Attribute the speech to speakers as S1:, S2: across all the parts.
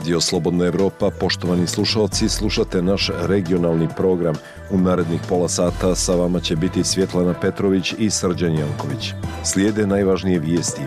S1: Radio Slobodna Evropa, poštovani slušalci, slušate naš regionalni program. U narednih pola sata sa vama će biti Svjetlana Petrović i Srđan Janković. Slijede najvažnije vijesti.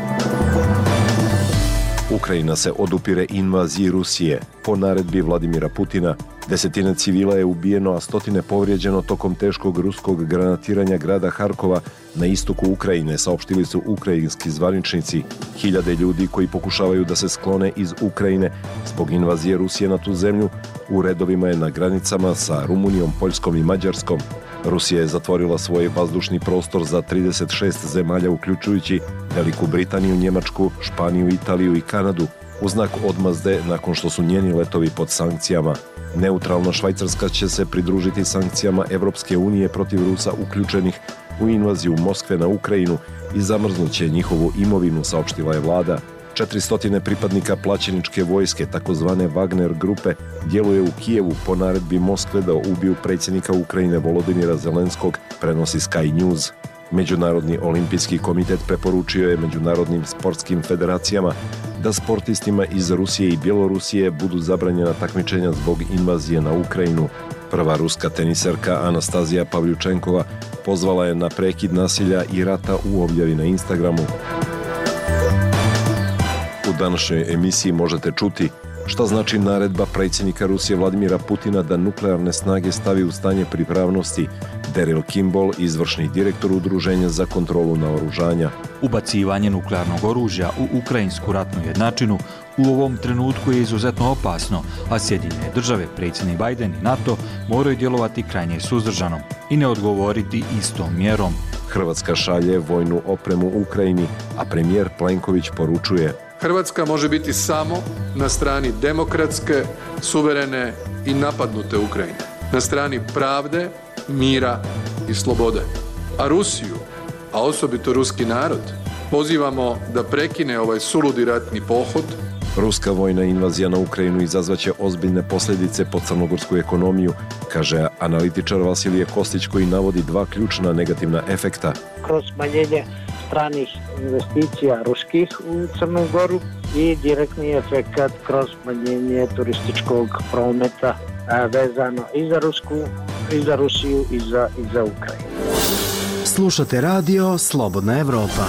S1: Ukrajina se odupire invaziji Rusije. Po naredbi Vladimira Putina, desetine civila je ubijeno, a stotine povrijeđeno tokom teškog ruskog granatiranja grada Harkova na istoku Ukrajine, saopštili su ukrajinski zvaničnici. Hiljade ljudi koji pokušavaju da se sklone iz Ukrajine zbog invazije Rusije na tu zemlju u redovima je na granicama sa Rumunijom, Poljskom i Mađarskom. Rusija je zatvorila svoj vazdušni prostor za 36 zemalja, uključujući Veliku Britaniju, Njemačku, Španiju, Italiju i Kanadu, u znak odmazde nakon što su njeni letovi pod sankcijama. Neutralna Švajcarska će se pridružiti sankcijama Evropske unije protiv Rusa uključenih u invaziju Moskve na Ukrajinu i zamrznuće njihovu imovinu, saopštila je vlada. 400 pripadnika plaćeničke vojske, takozvane Wagner grupe, djeluje u Kijevu po naredbi Moskve da ubiju predsjednika Ukrajine Volodymyra Zelenskog, prenosi Sky News. Međunarodni olimpijski komitet preporučio je međunarodnim sportskim federacijama da sportistima iz Rusije i Bjelorusije budu zabranjena takmičenja zbog invazije na Ukrajinu. Prva ruska teniserka Anastazija Pavljučenkova pozvala je na prekid nasilja i rata u objavi na Instagramu. U današnjoj emisiji možete čuti šta znači naredba predsjednika Rusije Vladimira Putina da nuklearne snage stavi u stanje pripravnosti. Daryl Kimball, izvršni direktor Udruženja za kontrolu naoružanja.
S2: Ubacivanje nuklearnog oružja u ukrajinsku ratnu jednačinu u ovom trenutku je izuzetno opasno, a Sjedinjene države, predsjednik Biden i NATO moraju djelovati krajnje suzdržano i ne odgovoriti istom mjerom.
S1: Hrvatska šalje vojnu opremu Ukrajini, a premijer Plenković poručuje:
S3: Hrvatska može biti samo na strani demokratske, suverene i napadnute Ukrajine, na strani pravde, mira i slobode. A Rusiju, a osobito ruski narod, pozivamo da prekine ovaj suludi ratni pohod.
S1: Ruska vojna invazija na Ukrajinu izazvaće ozbiljne posljedice po crnogorsku ekonomiju, kaže analitičar Vasilije Kostić, koji navodi dva ključna negativna efekta.
S4: Kroz smanjenje stranih investicija ruskih u Crnu Goru i direktni efekt kroz smanjenje turističkog prometa vezano i za Rusiju i za Ukrajinu.
S5: Slušate radio Slobodna Evropa.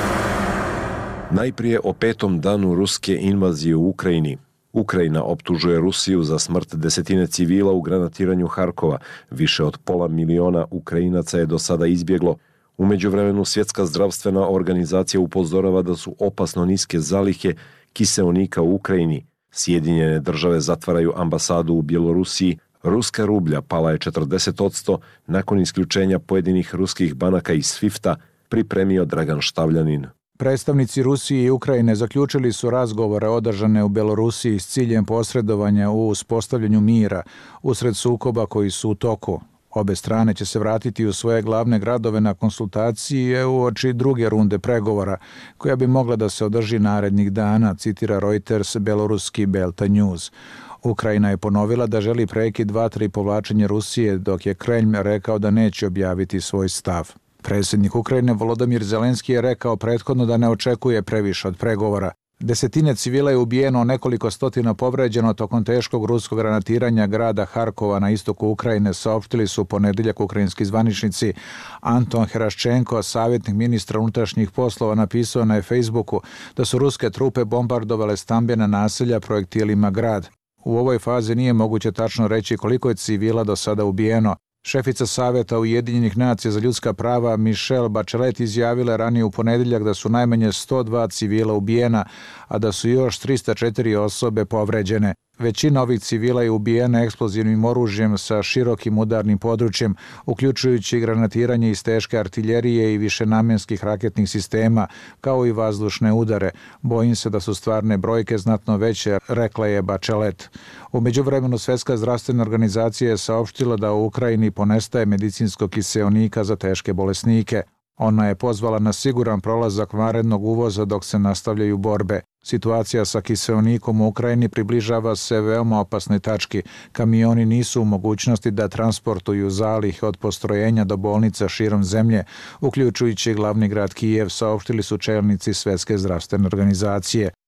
S1: Najprije o 5. danu ruske invazije u Ukrajini. Ukrajina optužuje Rusiju za smrt desetine civila u granatiranju Harkova. Više od 500.000 Ukrajinaca je do sada izbjeglo. U međuvremenu Svjetska zdravstvena organizacija upozorava da su opasno niske zalihe kiseonika u Ukrajini. Sjedinjene države zatvaraju ambasadu u Bjelorusiji. Ruska rublja pala je 40% nakon isključenja pojedinih ruskih banaka iz SWIFT-a, pripremio Dragan Štavljanin.
S6: Predstavnici Rusije i Ukrajine zaključili su razgovore održane u Bjelorusiji s ciljem posredovanja u uspostavljanju mira usred sukoba koji su u toku. Obe strane će se vratiti u svoje glavne gradove na konsultacije uoči druge runde pregovora, koja bi mogla da se održi narednih dana, citira Reuters bjeloruski Belta News. Ukrajina je ponovila da želi prekid vatre i povlačenje Rusije, dok je Kremlj rekao da neće objaviti svoj stav. Predsjednik Ukrajine Volodymyr Zelenski je rekao prethodno da ne očekuje previše od pregovora. Desetine civila je ubijeno, nekoliko stotina povređeno tokom teškog ruskog granatiranja grada Harkova na istoku Ukrajine, saopštili su ponedjeljak ukrajinski zvaničnici. Anton Heraščenko, savjetnik ministra unutrašnjih poslova, napisao na Facebooku da su ruske trupe bombardovale stambena naselja projektilima grad. U ovoj fazi nije moguće tačno reći koliko je civila do sada ubijeno. Šefica Savjeta Ujedinjenih nacija za ljudska prava Michelle Bachelet izjavila ranije u ponedjeljak da su najmanje 102 civila ubijena, a da su još 304 osobe povređene. Većina ovih civila je ubijena eksplozivnim oružjem sa širokim udarnim područjem, uključujući granatiranje iz teške artiljerije i višenamjenskih raketnih sistema, kao i vazdušne udare. Bojim se da su stvarne brojke znatno veće, rekla je Bachelet. U međuvremenu Svjetska zdravstvena organizacija je saopštila da u Ukrajini ponestaje medicinskog kiseonika za teške bolesnike. Ona je pozvala na siguran prolazak vanrednog uvoza dok se nastavljaju borbe. Situacija sa kiseonikom u Ukrajini približava se veoma opasnoj tački. Kamioni nisu u mogućnosti da transportuju zalihe od postrojenja do bolnica širom zemlje, uključujući glavni grad Kijev, saopštili su čelnici Svjetske zdravstvene organizacije.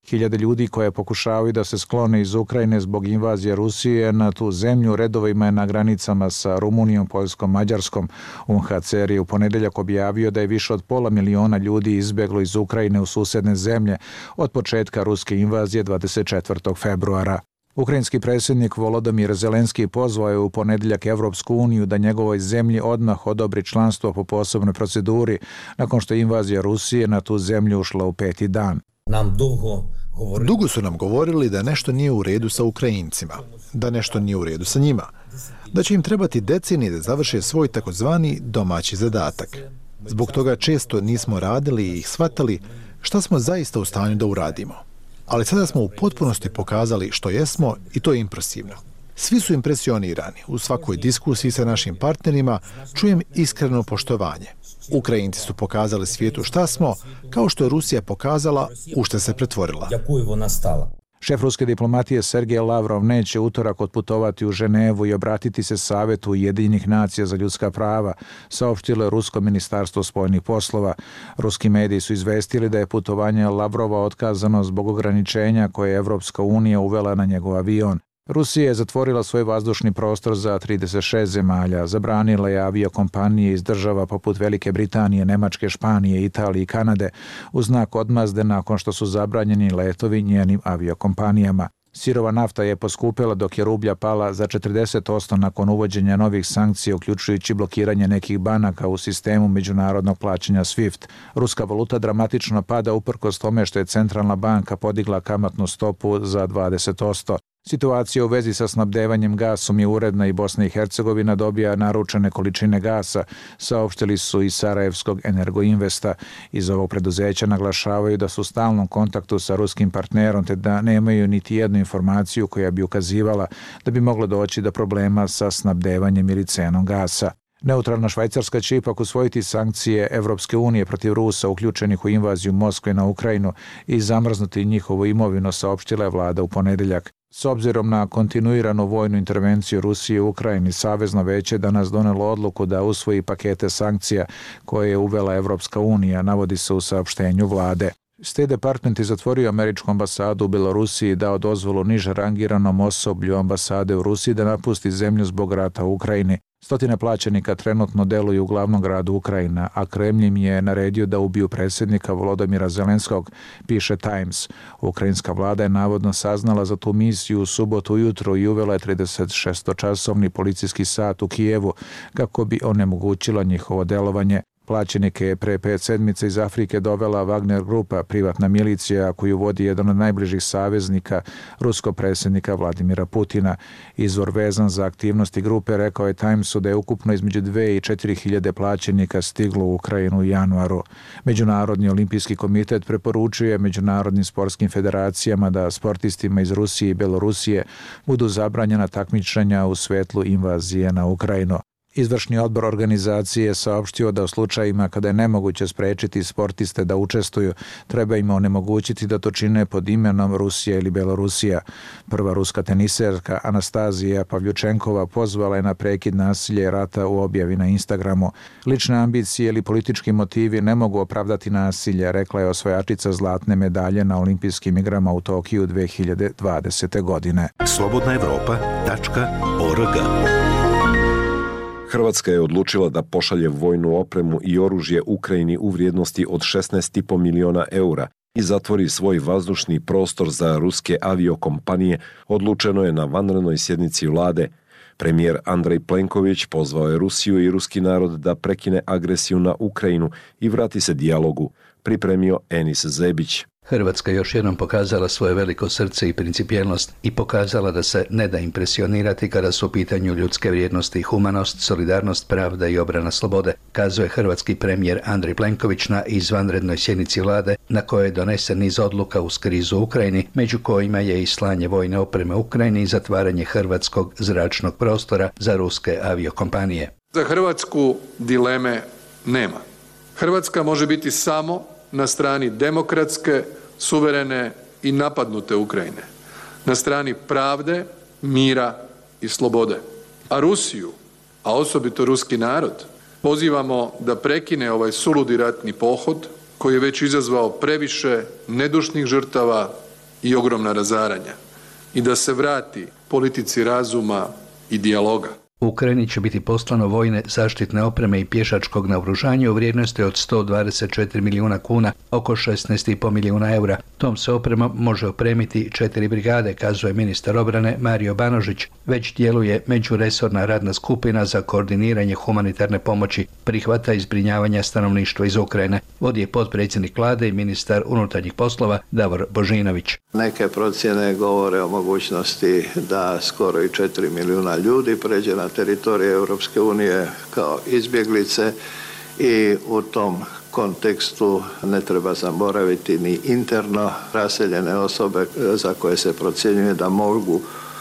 S6: Hiljade ljudi koje pokušavaju da se sklone iz Ukrajine zbog invazije Rusije na tu zemlju redovima je na granicama sa Rumunijom, Poljskom, Mađarskom. UNHCR je u ponedeljak objavio da je više od 500.000 ljudi izbjeglo iz Ukrajine u susedne zemlje od početka ruske invazije 24. februara. Ukrajinski predsjednik Volodymyr Zelenski pozvao je u ponedeljak Evropsku uniju da njegovoj zemlji odmah odobri članstvo po posebnoj proceduri nakon što je invazija Rusije na tu zemlju ušla u 5. dan.
S7: Dugo su nam govorili da nešto nije u redu sa Ukrajincima, da nešto nije u redu sa njima, da će im trebati decenije da završe svoj takozvani domaći zadatak. Zbog toga često nismo radili i shvatali šta smo zaista u stanju da uradimo. Ali sada smo u potpunosti pokazali što jesmo i to je impresivno. Svi su impresionirani. U svakoj diskusiji sa našim partnerima čujem iskreno poštovanje. Ukrajinci su pokazali svijetu šta smo, kao što je Rusija pokazala u šta se pretvorila.
S6: Šef ruske diplomatije Sergej Lavrov neće utorak otputovati u Ženevu i obratiti se Savetu Ujedinjenih nacija za ljudska prava, saopštilo je Rusko ministarstvo spoljnih poslova. Ruski mediji su izvestili da je putovanje Lavrova otkazano zbog ograničenja koje je Evropska unija uvela na njegov avion. Rusija je zatvorila svoj vazdušni prostor za 36 zemalja, zabranila je aviokompanije iz država poput Velike Britanije, Nemačke, Španije, Italije i Kanade u znak odmazde nakon što su zabranjeni letovi njenim aviokompanijama. Sirova nafta je poskupila dok je rublja pala za 40% nakon uvođenja novih sankcija, uključujući blokiranje nekih banaka u sistemu međunarodnog plaćanja SWIFT. Ruska valuta dramatično pada uprkos tome što je centralna banka podigla kamatnu stopu za 20%. Situacija u vezi sa snabdevanjem gasom je uredna i Bosna i Hercegovina dobija naručene količine gasa, saopštili su iz Sarajevskog Energoinvesta. Iz ovog preduzeća naglašavaju da su u stalnom kontaktu sa ruskim partnerom te da nemaju niti jednu informaciju koja bi ukazivala da bi moglo doći do problema sa snabdevanjem ili cenom gasa. Neutralna Švajcarska će ipak usvojiti sankcije Evropske unije protiv Rusa uključenih u invaziju Moskve na Ukrajinu i zamrznuti njihovu imovinu, saopštila je vlada u ponedeljak. S obzirom na kontinuiranu vojnu intervenciju Rusije u Ukrajini, Savezno veće danas donelo odluku da usvoji pakete sankcija koje je uvela Evropska unija, navodi se u saopštenju vlade. State Department je zatvorio američku ambasadu u Belorusiji i dao dozvolu niže rangiranom osoblju ambasade u Rusiji da napusti zemlju zbog rata u Ukrajini. Stotine plaćenika trenutno deluju u glavnom gradu Ukrajina, a Kremlj im je naredio da ubiju predsjednika Volodymyra Zelenskog, piše Times. Ukrajinska vlada je navodno saznala za tu misiju u subotu ujutro i uvela je 36-časovni policijski sat u Kijevu kako bi onemogućila njihovo delovanje. Plaćenike je pre 5 sedmica iz Afrike dovela Wagner grupa, privatna milicija koju vodi jedan od najbližih saveznika ruskog predsjednika Vladimira Putina. Izvor vezan za aktivnosti grupe rekao je Timesu da je ukupno između 2 i 4 hiljade plaćenika stiglo u Ukrajinu u januaru. Međunarodni olimpijski komitet preporučuje međunarodnim sportskim federacijama da sportistima iz Rusije i Belorusije budu zabranjena takmičenja u svetlu invazije na Ukrajinu. Izvršni odbor organizacije je saopštio da u slučajima kada je nemoguće sprečiti sportiste da učestvuju, treba im onemogućiti da to čine pod imenom Rusija ili Belorusija. Prva ruska teniserka Anastazija Pavljučenkova pozvala je na prekid nasilja i rata u objavi na Instagramu. Lične ambicije ili politički motivi ne mogu opravdati nasilje, rekla je osvajačica zlatne medalje na olimpijskim igrama u Tokiju 2020. godine.
S8: slobodnaevropa.org.
S1: Hrvatska je odlučila da pošalje vojnu opremu i oružje Ukrajini u vrijednosti od 16,5 miliona eura i zatvori svoj vazdušni prostor za ruske aviokompanije, odlučeno je na vanrednoj sjednici vlade. Premijer Andrej Plenković pozvao je Rusiju i ruski narod da prekine agresiju na Ukrajinu i vrati se dijalogu, pripremio Enis Zebić.
S9: Hrvatska još jednom pokazala svoje veliko srce i principijelnost i pokazala da se ne da impresionirati kada su u pitanju ljudske vrijednosti i humanost, solidarnost, pravda i obrana slobode, kazuje hrvatski premijer Andrej Plenković na izvanrednoj sjednici vlade na kojoj je donesen niz odluka uz krizu u Ukrajini, među kojima je i slanje vojne opreme Ukrajini i zatvaranje hrvatskog zračnog prostora za ruske aviokompanije.
S3: Za Hrvatsku dileme nema. Hrvatska može biti samo na strani demokratske, suverene i napadnute Ukrajine, na strani pravde, mira i slobode. A Rusiju, a osobito ruski narod, pozivamo da prekine ovaj suludi ratni pohod koji je već izazvao previše nedušnih žrtava i ogromna razaranja i da se vrati politici razuma i dijaloga.
S9: U Ukrajini će biti poslano vojne zaštitne opreme i pješačkog naoružanja u vrijednosti od 124 milijuna kuna, oko 16,5 milijuna eura. Tom se opremom može opremiti 4 brigade, kazuje ministar obrane Mario Banožić. Već djeluje međuresorna radna skupina za koordiniranje humanitarne pomoći, prihvata i zbrinjavanja stanovništva iz Ukrajine. Vodi je potpredsjednik vlade i ministar unutarnjih poslova Davor Božinović.
S8: Neke procjene govore o mogućnosti da skoro i 4 milijuna ljudi pređe na teritorije Europske unije kao izbjeglice i u tom kontekstu ne treba zaboraviti ni interno raseljene osobe za koje se procjenjuje da mogu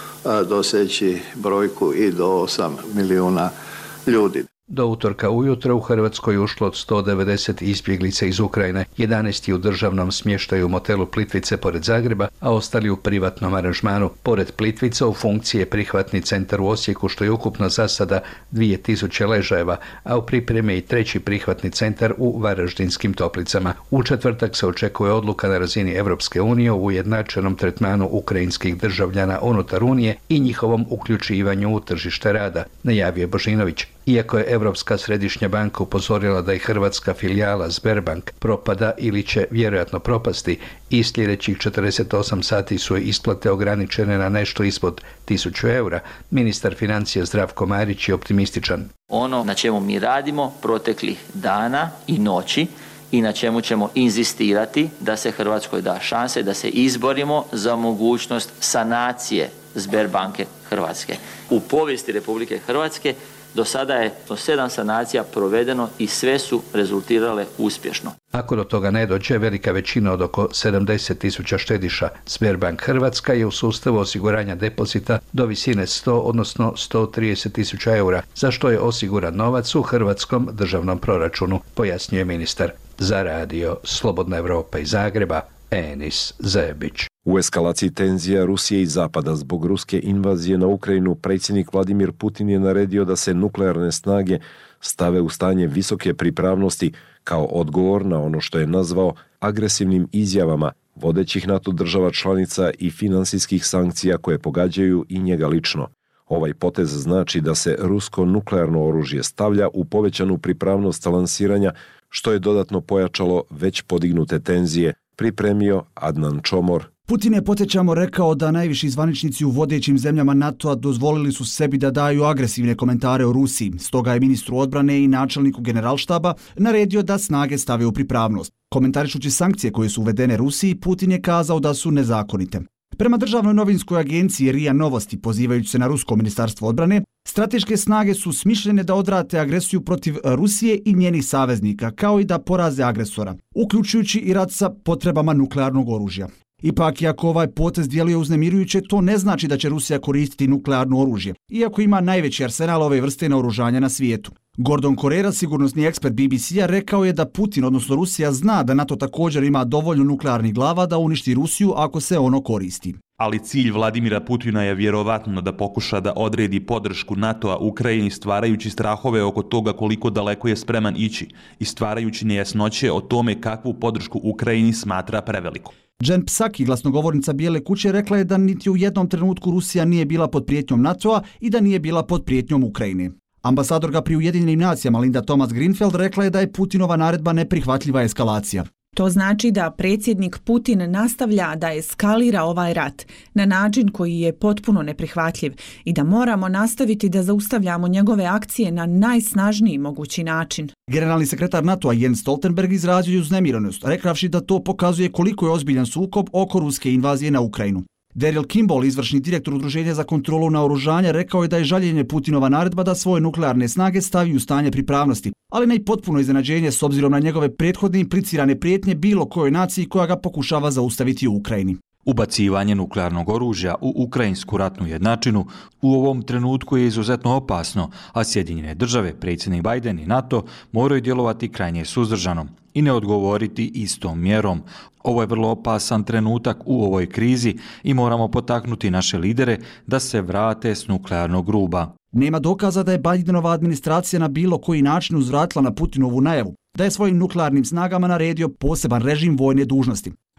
S8: doseći brojku i do 8 milijuna ljudi.
S9: Do utorka ujutro u Hrvatskoj ušlo od 190 izbjeglica iz Ukrajine, 11 u državnom smještaju u motelu Plitvice pored Zagreba, a ostali u privatnom aranžmanu. Pored Plitvica u funkciji je prihvatni centar u Osijeku, što je ukupno za sada 2000 ležajeva, a u pripremi je i treći prihvatni centar u Varaždinskim Toplicama. U četvrtak se očekuje odluka na razini Europske unije o ujednačenom tretmanu ukrajinskih državljana unutar Unije i njihovom uključivanju u tržište rada, najavio Božinović. Iako je Europska središnja banka upozorila da je hrvatska filijala Sberbank propada ili će vjerojatno propasti, i sljedećih 48 sati su isplate ograničene na nešto ispod 1000 eura, ministar financija Zdravko Marić je optimističan.
S10: Ono na čemu mi radimo proteklih dana i noći i na čemu ćemo inzistirati da se Hrvatskoj da šanse da se izborimo za mogućnost sanacije Sberbanke Hrvatske. U povijesti Republike Hrvatske do sada je 7 sanacija provedeno i sve su rezultirale uspješno.
S9: Ako do toga ne dođe, velika većina od oko 70.000 štediša Sberbank Hrvatska je u sustavu osiguranja depozita do visine 100, odnosno 130.000 eura, za što je osiguran novac u hrvatskom državnom proračunu, pojasnjuje ministar. Za radio Slobodna Evropa iz Zagreba, Enis Zebić.
S1: U eskalaciji tenzija Rusije i Zapada zbog ruske invazije na Ukrajinu, predsjednik Vladimir Putin je naredio da se nuklearne snage stave u stanje visoke pripravnosti kao odgovor na ono što je nazvao agresivnim izjavama vodećih NATO država članica i finansijskih sankcija koje pogađaju i njega lično. Ovaj potez znači da se rusko nuklearno oružje stavlja u povećanu pripravnost lansiranja, što je dodatno pojačalo već podignute tenzije, pripremio Adnan Čomor.
S11: Putin je, podsjećamo, rekao da najviši zvaničnici u vodećim zemljama NATO-a dozvolili su sebi da daju agresivne komentare o Rusiji. Stoga je ministru odbrane i načelniku generalštaba naredio da snage stave u pripravnost. Komentarišući sankcije koje su uvedene Rusiji, Putin je kazao da su nezakonite. Prema državnoj novinskoj agenciji RIA Novosti, pozivajući se na rusko ministarstvo odbrane, strateške snage su smišljene da odrate agresiju protiv Rusije i njenih saveznika, kao i da poraze agresora, uključujući i rat sa potrebama nuklearnog oružja. Ipak, iako ovaj potez djeluje uznemirujuće, to ne znači da će Rusija koristiti nuklearno oružje, iako ima najveći arsenal ove vrste naoružanja na svijetu. Gordon Correra, sigurnosni ekspert BBC-a, rekao je da Putin, odnosno Rusija, zna da NATO također ima dovoljno nuklearnih glava da uništi Rusiju ako se ono koristi.
S12: Ali cilj Vladimira Putina je vjerovatno da pokuša da odredi podršku NATO-a Ukrajini stvarajući strahove oko toga koliko daleko je spreman ići i stvarajući nejasnoće o tome kakvu podršku Ukrajini smatra preveliku.
S11: Jen Psaki, glasnogovornica Bijele kuće, rekla je da niti u jednom trenutku Rusija nije bila pod prijetnjom NATO-a i da nije bila pod prijetnjom Ukrajine. Ambasadorka pri Ujedinjenim nacijama Linda Thomas-Greenfield rekla je da je Putinova naredba neprihvatljiva eskalacija.
S13: To znači da predsjednik Putin nastavlja da eskalira ovaj rat na način koji je potpuno neprihvatljiv i da moramo nastaviti da zaustavljamo njegove akcije na najsnažniji mogući način.
S11: Generalni sekretar NATO-a Jens Stoltenberg izrazio je uznemirenost, rekavši da to pokazuje koliko je ozbiljan sukob oko ruske invazije na Ukrajinu. Daryl Kimball, izvršni direktor Udruženja za kontrolu naoružanja, rekao je da je žaljenje Putinova naredba da svoje nuklearne snage stavi u stanje pripravnosti, ali ne i potpuno iznenađenje s obzirom na njegove prethodne implicirane prijetnje bilo kojoj naciji koja ga pokušava zaustaviti u Ukrajini.
S2: Ubacivanje nuklearnog oružja u ukrajinsku ratnu jednačinu u ovom trenutku je izuzetno opasno, a Sjedinjene države, predsjednik Biden i NATO moraju djelovati krajnje suzdržano i ne odgovoriti istom mjerom. Ovo je vrlo opasan trenutak u ovoj krizi i moramo potaknuti naše lidere da se vrate s nuklearnog ruba.
S11: Nema dokaza da je Bidenova administracija na bilo koji način uzvratila na Putinovu najavu, da je svojim nuklearnim snagama naredio poseban režim vojne dužnosti.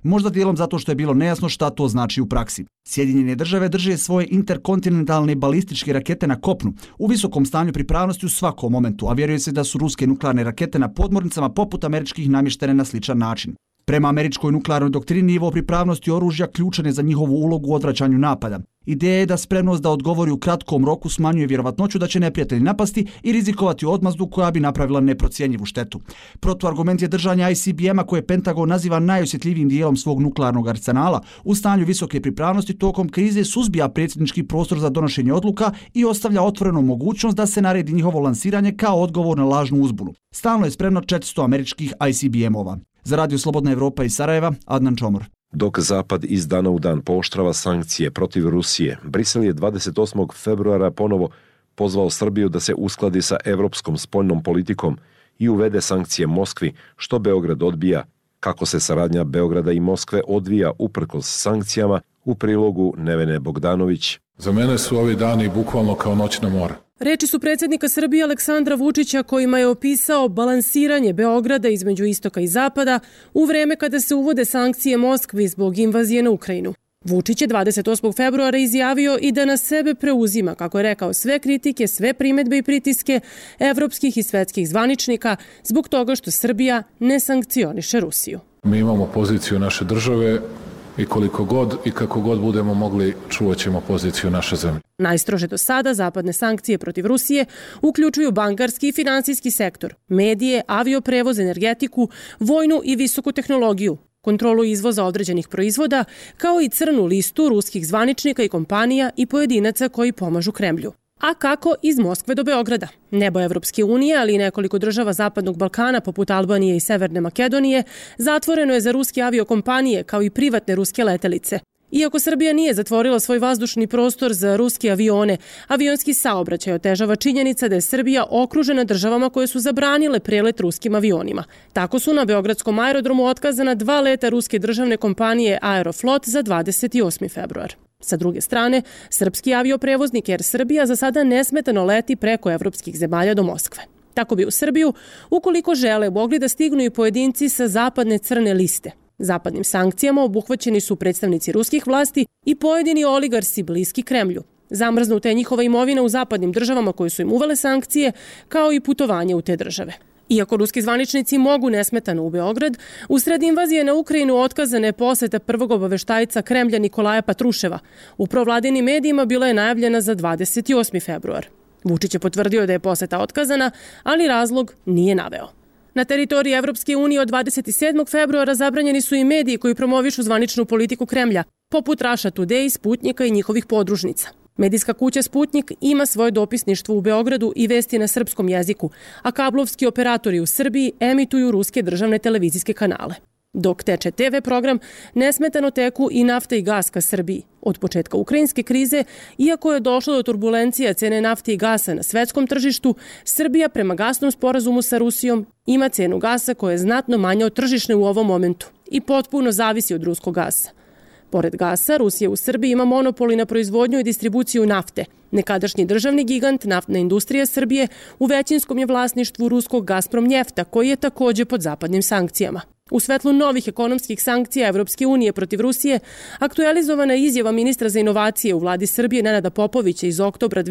S11: Možda dijelom zato što je bilo nejasno šta to znači u praksi. Sjedinjene države drže svoje interkontinentalne balističke rakete na kopnu u visokom stanju pripravnosti u svakom momentu, a vjeruje se da su ruske nuklearne rakete na podmornicama poput američkih namještene na sličan način. Prema američkoj nuklearnoj doktrini, nivo pripravnosti oružja ključan je za njihovu ulogu u odvraćanju napada. Ideja je da spremnost da odgovori u kratkom roku smanjuje vjerovatnoću da će neprijatelj napasti i rizikovati odmazdu koja bi napravila neprocjenjivu štetu. Protuargument je držanja ICBM-a koje Pentagon naziva najosjetljivijim dijelom svog nuklearnog arsenala. U stanju visoke pripravnosti tokom krize suzbija predsjednički prostor za donošenje odluka i ostavlja otvorenu mogućnost da se naredi njihovo lansiranje kao odgovor na lažnu uzbunu. Stalno je spremno 400 američkih ICBM-ova. Za Radio Slobodna Evropa iz Sarajeva, Adnan Čomor.
S1: Dok Zapad iz dana u dan pooštrava sankcije protiv Rusije, Brisel je 28. februara ponovo pozvao Srbiju da se uskladi sa evropskom spoljnom politikom i uvede sankcije Moskvi, što Beograd odbija. Kako se saradnja Beograda i Moskve odvija uprkos sankcijama, u prilogu Nevene Bogdanović.
S14: Za mene su ovi dani bukvalno kao noćna mora.
S15: Reči su predsjednika Srbije Aleksandra Vučića kojima je opisao balansiranje Beograda između istoka i zapada u vreme kada se uvode sankcije Moskvi zbog invazije na Ukrajinu. Vučić je 28. februara izjavio i da na sebe preuzima, kako je rekao, sve kritike, sve primedbe i pritiske evropskih i svetskih zvaničnika zbog toga što Srbija ne sankcioniše Rusiju.
S14: Mi imamo poziciju naše države i koliko god i kako god budemo mogli čuvat ćemo poziciju naše zemlje.
S15: Najstrože do sada zapadne sankcije protiv Rusije uključuju bankarski i finansijski sektor, medije, avioprevoz, energetiku, vojnu i visoku tehnologiju, kontrolu izvoza određenih proizvoda, kao i crnu listu ruskih zvaničnika i kompanija i pojedinaca koji pomažu Kremlju. A kako iz Moskve do Beograda? Nebo Evropske unije, ali i nekoliko država Zapadnog Balkana, poput Albanije i Severne Makedonije, zatvoreno je za ruske aviokompanije, kao i privatne ruske letelice. Iako Srbija nije zatvorila svoj vazdušni prostor za ruske avione, avionski saobraćaj otežava činjenica da je Srbija okružena državama koje su zabranile prelet ruskim avionima. Tako su na beogradskom aerodromu otkazana 2 leta ruske državne kompanije Aeroflot za 28. februar. Sa druge strane, srpski avioprevoznik Air Srbija za sada nesmetano leti preko evropskih zemalja do Moskve. Tako bi u Srbiju, ukoliko žele, mogli da stignu i pojedinci sa zapadne crne liste. Zapadnim sankcijama obuhvaćeni su predstavnici ruskih vlasti i pojedini oligarsi bliski Kremlju. Zamrznuta je njihova imovina u zapadnim državama koje su im uvele sankcije, kao i putovanje u te države. Iako ruski zvaničnici mogu nesmetano u Beograd, usred invazije na Ukrajinu otkazana je poseta prvog obaveštajca Kremlja Nikolaja Patruševa. U provladinim medijima bila je najavljena za 28. februar. Vučić je potvrdio da je poseta otkazana, ali razlog nije naveo. Na teritoriji Evropske unije od 27. februara zabranjeni su i mediji koji promovišu zvaničnu politiku Kremlja, poput Russia Today, Sputnika i njihovih podružnica. Medijska kuća Sputnik ima svoje dopisništvo u Beogradu i vesti na srpskom jeziku, a kablovski operatori u Srbiji emituju ruske državne televizijske kanale. Dok teče TV program, nesmetano teku i nafta i gas ka Srbiji. Od početka ukrajinske krize, iako je došlo do turbulencija cene nafte i gasa na svetskom tržištu, Srbija prema gasnom sporazumu sa Rusijom ima cenu gasa koja je znatno manja od tržišne u ovom momentu i potpuno zavisi od ruskog gasa. Pored gasa, Rusija u Srbiji ima monopoli na proizvodnju i distribuciju nafte. Nekadašnji državni gigant, naftna industrija Srbije, u većinskom je vlasništvu ruskog Gazprom Njefta, koji je također pod zapadnim sankcijama. U svetlu novih ekonomskih sankcija Evropske unije protiv Rusije, aktualizovana je izjava ministra za inovacije u vladi Srbije Nenada Popovića iz oktobra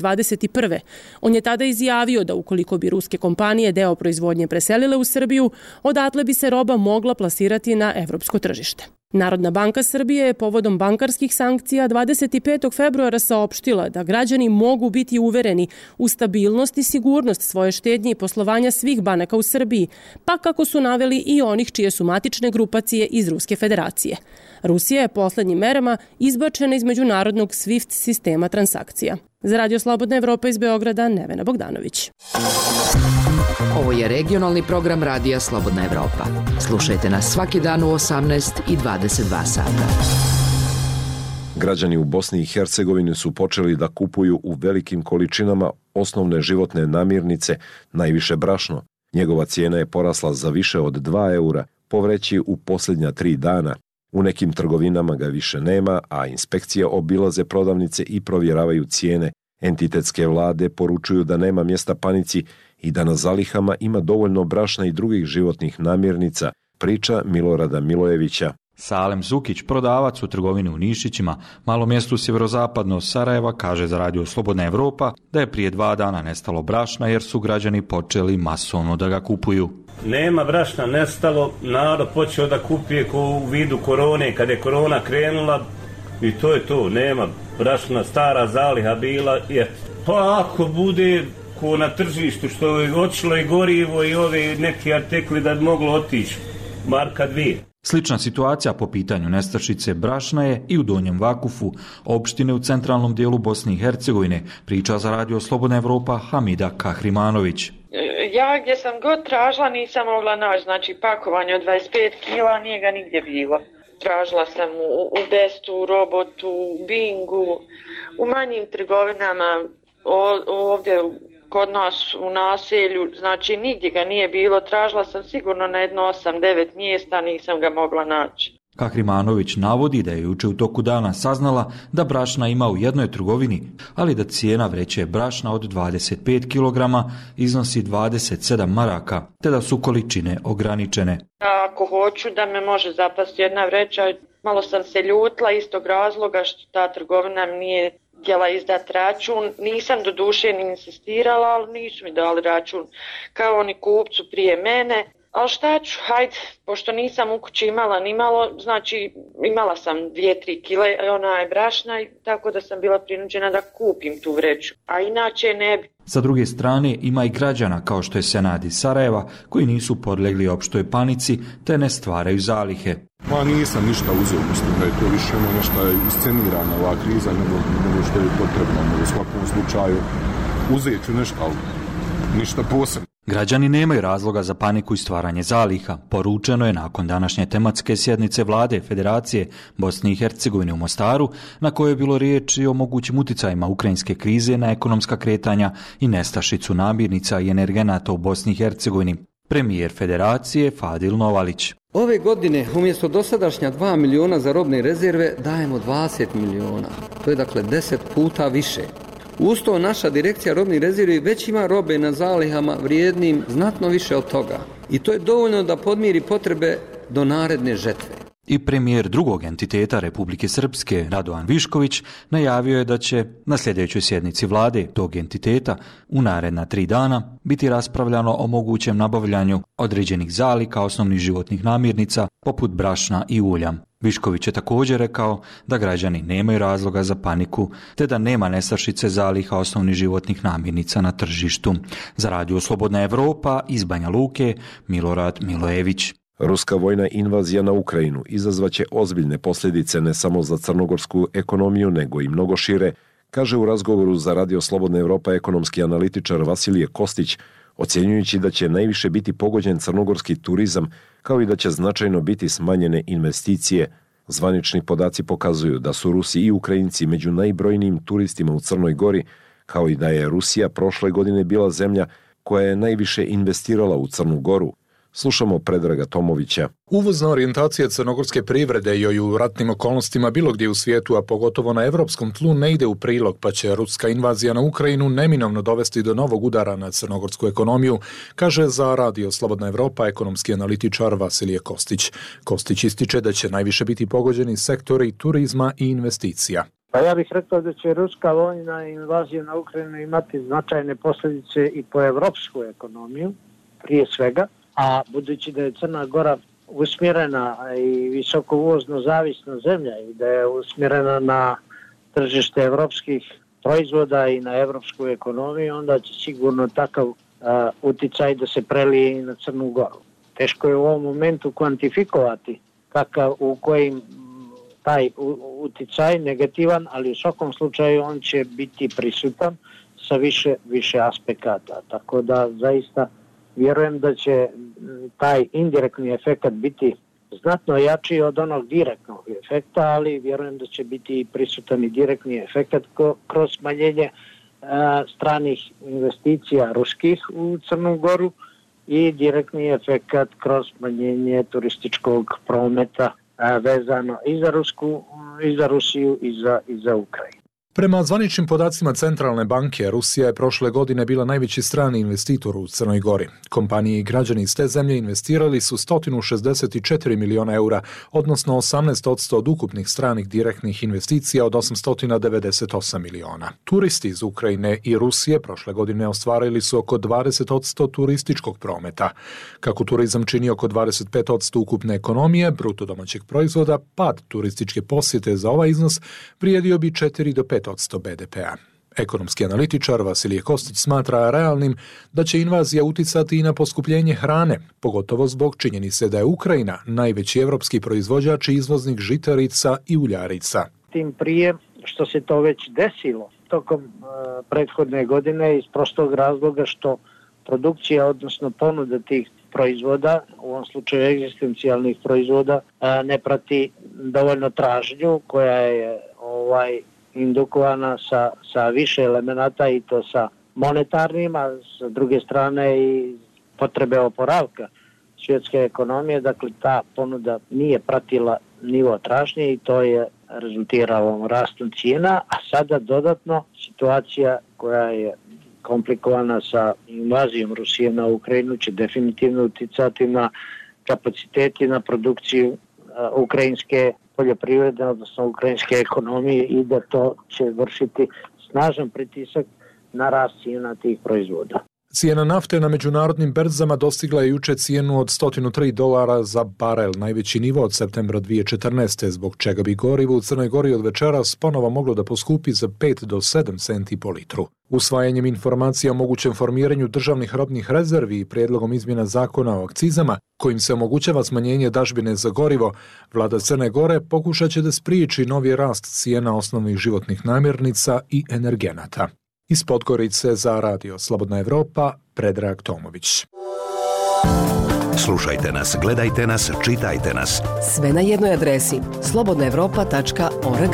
S15: 2021. On je tada izjavio da ukoliko bi ruske kompanije deo proizvodnje preselile u Srbiju, odatle bi se roba mogla plasirati na evropsko tržište. Narodna banka Srbije je povodom bankarskih sankcija 25. februara saopštila da građani mogu biti uvereni u stabilnost i sigurnost svoje štednje i poslovanja svih banaka u Srbiji, pa kako su naveli i onih čije su matične grupacije iz Ruske federacije. Rusija je poslednjim merama izbačena iz međunarodnog SWIFT sistema transakcija. Za Radio Slobodna Evropa iz Beograda, Nevena Bogdanović.
S16: Ovo je regionalni program Radija Slobodna Evropa. Slušajte nas svaki dan u 18 i 22 sata.
S1: Građani u Bosni i Hercegovini su počeli da kupuju u velikim količinama osnovne životne namirnice, najviše brašno. Njegova cijena je porasla za više od 2 eura po vreći u posljednja 3 dana. U nekim trgovinama ga više nema, a inspekcije obilaze prodavnice i provjeravaju cijene. Entitetske vlade poručuju da nema mjesta panici i da na zalihama ima dovoljno brašna i drugih životnih namirnica, priča Milorada Milojevića.
S2: Salem Zukić, prodavac u trgovini u Nišićima, malom mjestu sjeverozapadno od Sarajeva, kaže za radio Slobodna Evropa da je prije 2 dana nestalo brašna jer su građani počeli masovno da ga kupuju.
S17: Nema brašna nestalo, narod počeo da kupuje u vidu korone, kad je korona krenula i to je to, nema brašna, stara zaliha bila. Pa ako bude ko na tržištu što je otišlo i gorivo i ove neki artikli da bi moglo otići, marka 2.
S2: Slična situacija po pitanju nestašice brašna je i u Donjem Vakufu, opštine u centralnom dijelu Bosne i Hercegovine, priča za radio Slobodna Evropa Hamida Kahrimanović.
S18: Ja gdje sam god tražila nisam mogla naći, znači pakovanje od 25 kila nije ga nigdje bilo. Tražila sam u Bestu, u Robotu, u Bingu, u manjim trgovinama, ovdje kod nas u naselju, znači nigdje ga nije bilo. Tražila sam sigurno na jedno 8-9 mjesta, nisam ga mogla naći.
S2: Kahrimanović navodi da je juče u toku dana saznala da brašna ima u jednoj trgovini, ali da cijena vreće brašna od 25 kg iznosi 27 maraka, te da su količine ograničene.
S18: Ako hoću da me može zapasti jedna vreća, malo sam se ljutila iz tog razloga što ta trgovina mi nije htjela izdati račun. Nisam do duše ni insistirala, ali nisu mi dali račun kao oni kupcu prije mene. Ali šta ću, hajde, pošto nisam u kući imala ni malo, znači imala sam 2-3 kile brašna, tako da sam bila prinuđena da kupim tu vreću, a inače ne bi.
S2: Sa druge strane ima i građana kao što je Senad iz Sarajeva koji nisu podlegli opštoj panici te ne stvaraju zalihe.
S19: Ma nisam ništa uzeo, mislim da je to više nešto iscenirana ova kriza nego što je potrebno. U svakom slučaju uzet ću nešto, ali ništa posebno.
S2: Građani nemaju razloga za paniku i stvaranje zaliha, poručeno je nakon današnje tematske sjednice vlade Federacije Bosne i Hercegovine u Mostaru, na kojoj je bilo riječi o mogućim uticajima ukrajinske krize na ekonomska kretanja i nestašicu namirnica i energenata u Bosni i Hercegovini. Premijer Federacije Fadil Novalić.
S20: Ove godine umjesto dosadašnja 2 miliona za robne rezerve dajemo 20 miliona. To je dakle 10 puta više. Uz to naša direkcija robnih rezervi već ima robe na zalihama vrijednim znatno više od toga. I to je dovoljno da podmiri potrebe do naredne žetve.
S2: I premijer drugog entiteta Republike Srpske, Radovan Višković, najavio je da će na sljedećoj sjednici vlade tog entiteta u naredna 3 dana biti raspravljano o mogućem nabavljanju određenih zaliha osnovnih životnih namirnica poput brašna i ulja. Višković je također rekao da građani nemaju razloga za paniku te da nema nestašice zaliha osnovnih životnih namirnica na tržištu. Za radio Slobodna Evropa iz Banja Luke, Milorad Milojević.
S1: Ruska vojna invazija na Ukrajinu izazvaće ozbiljne posljedice ne samo za crnogorsku ekonomiju, nego i mnogo šire, kaže u razgovoru za radio Slobodna Evropa ekonomski analitičar Vasilije Kostić, ocjenjujući da će najviše biti pogođen crnogorski turizam, kao i da će značajno biti smanjene investicije. Zvanični podaci pokazuju da su Rusi i Ukrajinci među najbrojnijim turistima u Crnoj Gori, kao i da je Rusija prošle godine bila zemlja koja je najviše investirala u Crnu Goru. Slušamo Predraga Tomovića.
S21: Uvozna orijentacija crnogorske privrede joj u ratnim okolnostima bilo gdje u svijetu, a pogotovo na evropskom tlu, ne ide u prilog, pa će ruska invazija na Ukrajinu neminovno dovesti do novog udara na crnogorsku ekonomiju, kaže za radio Slobodna Evropa ekonomski analitičar Vasilije Kostić. Kostić ističe da će najviše biti pogođeni sektori turizma i investicija.
S4: Pa ja bih rekao da će ruska vojna invazija na Ukrajinu imati značajne posljedice i po evropsku ekonomiju, prije svega. A budući da je Crna Gora usmjerena i visoko uvozno zavisna zemlja i da je usmjerena na tržište evropskih proizvoda i na evropsku ekonomiju, onda će sigurno takav uticaj da se prelije i na Crnu Goru. Teško je u ovom momentu kvantifikovati u kojim taj uticaj negativan, ali u svakom slučaju on će biti prisutan sa više aspekata. Tako da zaista vjerujem da će taj indirektni efekt biti znatno jači od onog direktnog efekta, ali vjerujem da će biti prisutan i direktni efekt kroz smanjenje stranih investicija ruskih u Crnu Goru i direktni efekt kroz smanjenje turističkog prometa vezano i za Rusiju i za Ukrajinu.
S21: Prema zvaničnim podacima Centralne banke, Rusija je prošle godine bila najveći strani investitor u Crnoj Gori. Kompanije i građani iz te zemlje investirali su 164 miliona eura, odnosno 18% od ukupnih stranih direktnih investicija od 898 miliona. Turisti iz Ukrajine i Rusije prošle godine ostvarili su oko 20% turističkog prometa. Kako turizam čini oko 25% ukupne ekonomije, bruto domaćeg proizvoda, pad turističke posjete za ovaj iznos vrijedio bi 4 do 5% BDP-a. Ekonomski analitičar Vasilije Kostić smatra realnim da će invazija uticati i na poskupljenje hrane, pogotovo zbog činjenice da je Ukrajina najveći evropski proizvođač i izvoznik žitarica i uljarica.
S4: Tim prije što se to već desilo tokom prethodne godine iz prostog razloga što produkcija, odnosno ponuda tih proizvoda, u ovom slučaju egzistencijalnih proizvoda, ne prati dovoljno tražnju koja je indukovana sa više elemenata i to sa monetarnim, a sa druge strane i potrebe oporavka svjetske ekonomije. Dakle, ta ponuda nije pratila nivo tražnje i to je rezultiralo rastom cijena, a sada dodatno situacija koja je komplikovana sa invazijom Rusije na Ukrajinu će definitivno uticati na kapaciteti, na produkciju ukrajinske poljoprivrede, odnosno ukrajinske ekonomije i da to će vršiti snažan pritisak na rast cijena tih proizvoda.
S21: Cijena nafte na međunarodnim berzama dostigla je juče cijenu od $103 za barel, najveći nivo od septembra 2014. zbog čega bi gorivo u Crnoj Gori od večeras ponovo moglo da poskupi za 5 do 7 centi po litru. Usvajanjem informacija o mogućem formiranju državnih robnih rezervi i prijedlogom izmjena zakona o akcizama, kojim se omogućava smanjenje dažbine za gorivo, vlada Crne Gore pokušat će da spriječi novi rast cijena osnovnih životnih namirnica i energenata. Iz Podgorice za Radio Slobodna Evropa, Predrag Tomović.
S5: Slušajte nas, gledajte nas, čitajte nas.
S22: Sve na jednoj adresi slobodnaevropa.org.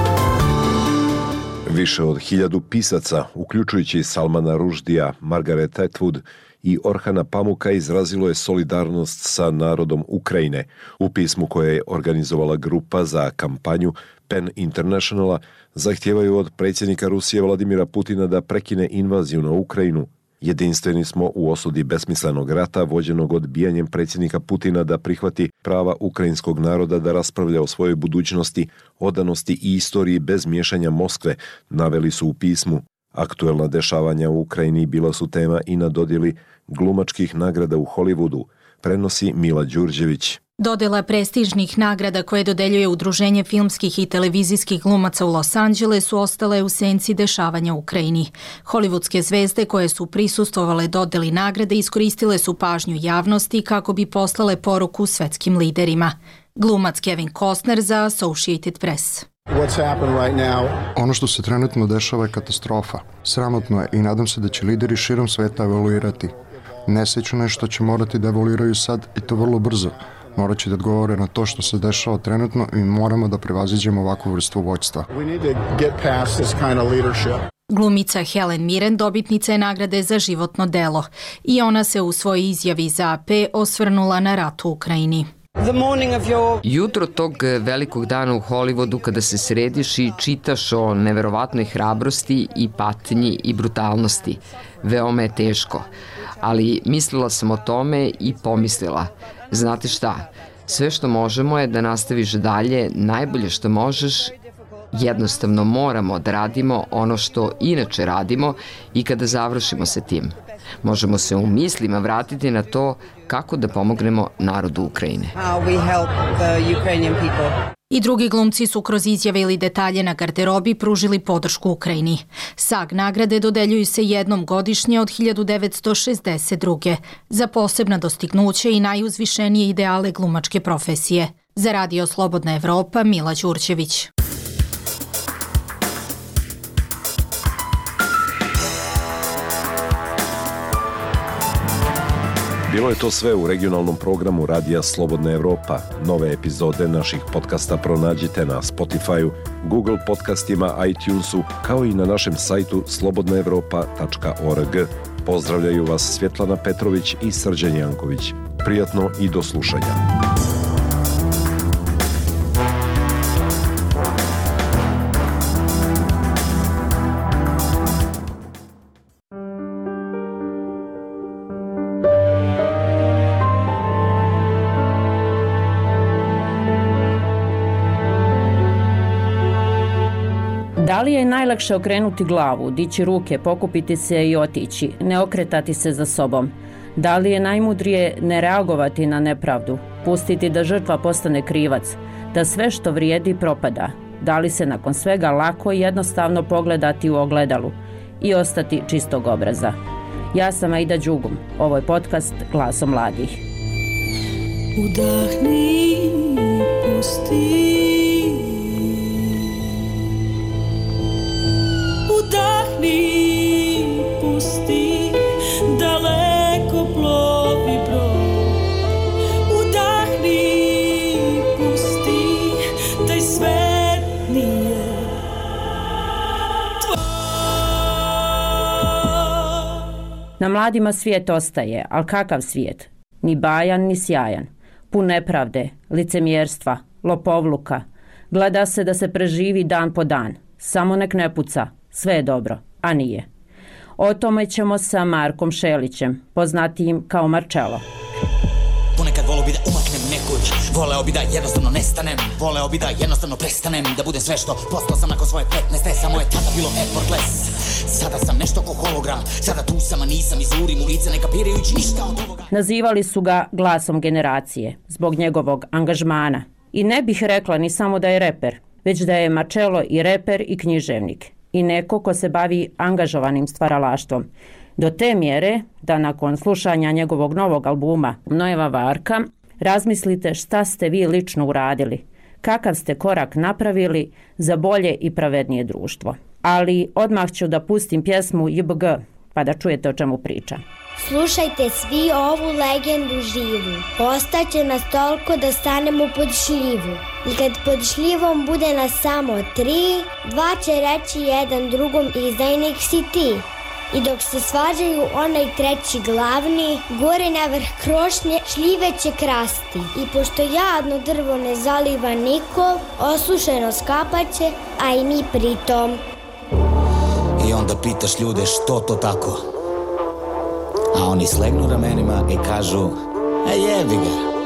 S1: Više od 1000 pisaca, uključujući Salmana Ruždija, Margaret Atwood i Orhana Pamuka, izrazilo je solidarnost sa narodom Ukrajine. U pismu koje je organizovala grupa za kampanju PEN Internationala zahtijevaju od predsjednika Rusije Vladimira Putina da prekine invaziju na Ukrajinu. Jedinstveni smo u osudi besmislenog rata vođenog odbijanjem predsjednika Putina da prihvati prava ukrajinskog naroda da raspravlja o svojoj budućnosti, odanosti i istoriji bez miješanja Moskve, naveli su u pismu. Aktuelna dešavanja u Ukrajini bila su tema i na dodjeli glumačkih nagrada u Hollywoodu, prenosi Mila Đurđević.
S23: Dodjela prestižnih nagrada koje dodeljuje Udruženje filmskih i televizijskih glumaca u Los Angelesu ostale u senci dešavanja u Ukrajini. Hollywoodske zvezde koje su prisustvovale dodjeli nagrade iskoristile su pažnju javnosti kako bi poslale poruku svetskim liderima. Glumac Kevin Costner za Associated Press.
S24: Ono što se trenutno dešava je katastrofa. Sramotno je i nadam se da će lideri širom sveta evoluirati. Nesrećno je što će morati da evoluiraju sad i to vrlo brzo. Morat će da odgovore na to što se dešava trenutno i moramo da prevaziđemo ovakvu vrstu vođstva.
S23: Glumica Helen Mirren dobitnica je nagrade za životno delo i ona se u svojoj izjavi za AP osvrnula na rat u Ukrajini.
S25: Jutro tog velikog dana u Hollywoodu kada se središ i čitaš o neverovatnoj hrabrosti i patnji i brutalnosti. Veoma je teško, ali mislila sam o tome i pomislila. Znate šta, sve što možemo je da nastaviš dalje, najbolje što možeš. Jednostavno moramo da radimo ono što inače radimo i kada završimo sa tim. Možemo se u mislima vratiti na to kako da pomognemo narodu Ukrajine.
S23: I drugi glumci su kroz izjave ili detalje na garderobi pružili podršku Ukrajini. SAG nagrade dodeljuju se jednom godišnje od 1962. za posebna dostignuća i najuzvišenije ideale glumačke profesije. Za Radio Slobodna Evropa, Mila Đurđević.
S1: Bilo je to sve u regionalnom programu Radija Slobodna Evropa. Nove epizode naših podcasta pronađite na Spotify-u, Google podcastima, iTunesu, kao i na našem sajtu slobodnaevropa.org. Pozdravljaju vas Svjetlana Petrović i Srđan Janković. Prijatno i do slušanja.
S3: li je najlakše okrenuti glavu, dići ruke, pokupiti se i otići, ne okretati se za sobom? Da li je najmudrije ne reagovati na nepravdu, pustiti da žrtva postane krivac, da sve što vrijedi propada? Da li se nakon svega lako i jednostavno pogledati u ogledalu i ostati čistog obraza? Ja sam Aida Đugum, ovo je podcast Glasom mladih.
S6: Udahni, pusti. Udahni, pusti, daleko plovi brod. Udahni, pusti, taj svet nije tvoj.
S3: Na mladima svijet ostaje, ali kakav svijet? Ni bajan, ni sjajan. Pun nepravde, licemjerstva, lopovluka. Gleda se da se preživi dan po dan. Samo nek ne puca, sve je dobro, a nije. O tome ćemo sa Markom Šelićem, poznatijim kao Marcello.
S7: Ponekad voleo bi da umaknem nekud, voleo bi da jednostavno nestanem, voleo bi da jednostavno prestanem, da budem sve što postao sam nakon svoje 15. Samo je tada bilo effortless. Sada sam nešto ko hologram, sada tu sam, a nisam, izurim u lice, ne kapirajući ništa od ovoga.
S3: Nazivali su ga glasom generacije, zbog njegovog angažmana. I ne bih rekla ni samo da je reper, već da je Marcello i reper i književnik. I neko ko se bavi angažovanim stvaralaštvom. Do te mjere da nakon slušanja njegovog novog albuma Nojeva Varka razmislite šta ste vi lično uradili, kakav ste korak napravili za bolje i pravednije društvo. Ali odmah ću da pustim pjesmu JBG, pa da čujete o čemu priča.
S8: Slušajte svi ovu legendu živu, ostaće nas toliko da stanemo pod šljivu. I kad pod šljivom bude nas samo 3, 2 će reći jedan drugom izdajnik si ti. I dok se svađaju onaj treći glavni, gore na vrh krošnje šljive će krasti. I pošto jadno drvo ne zaliva niko, osušeno skapaće, a i mi pritom.
S7: I onda pitaš ljude što to tako, a oni slegnu ramenima i kažu, jebi ga.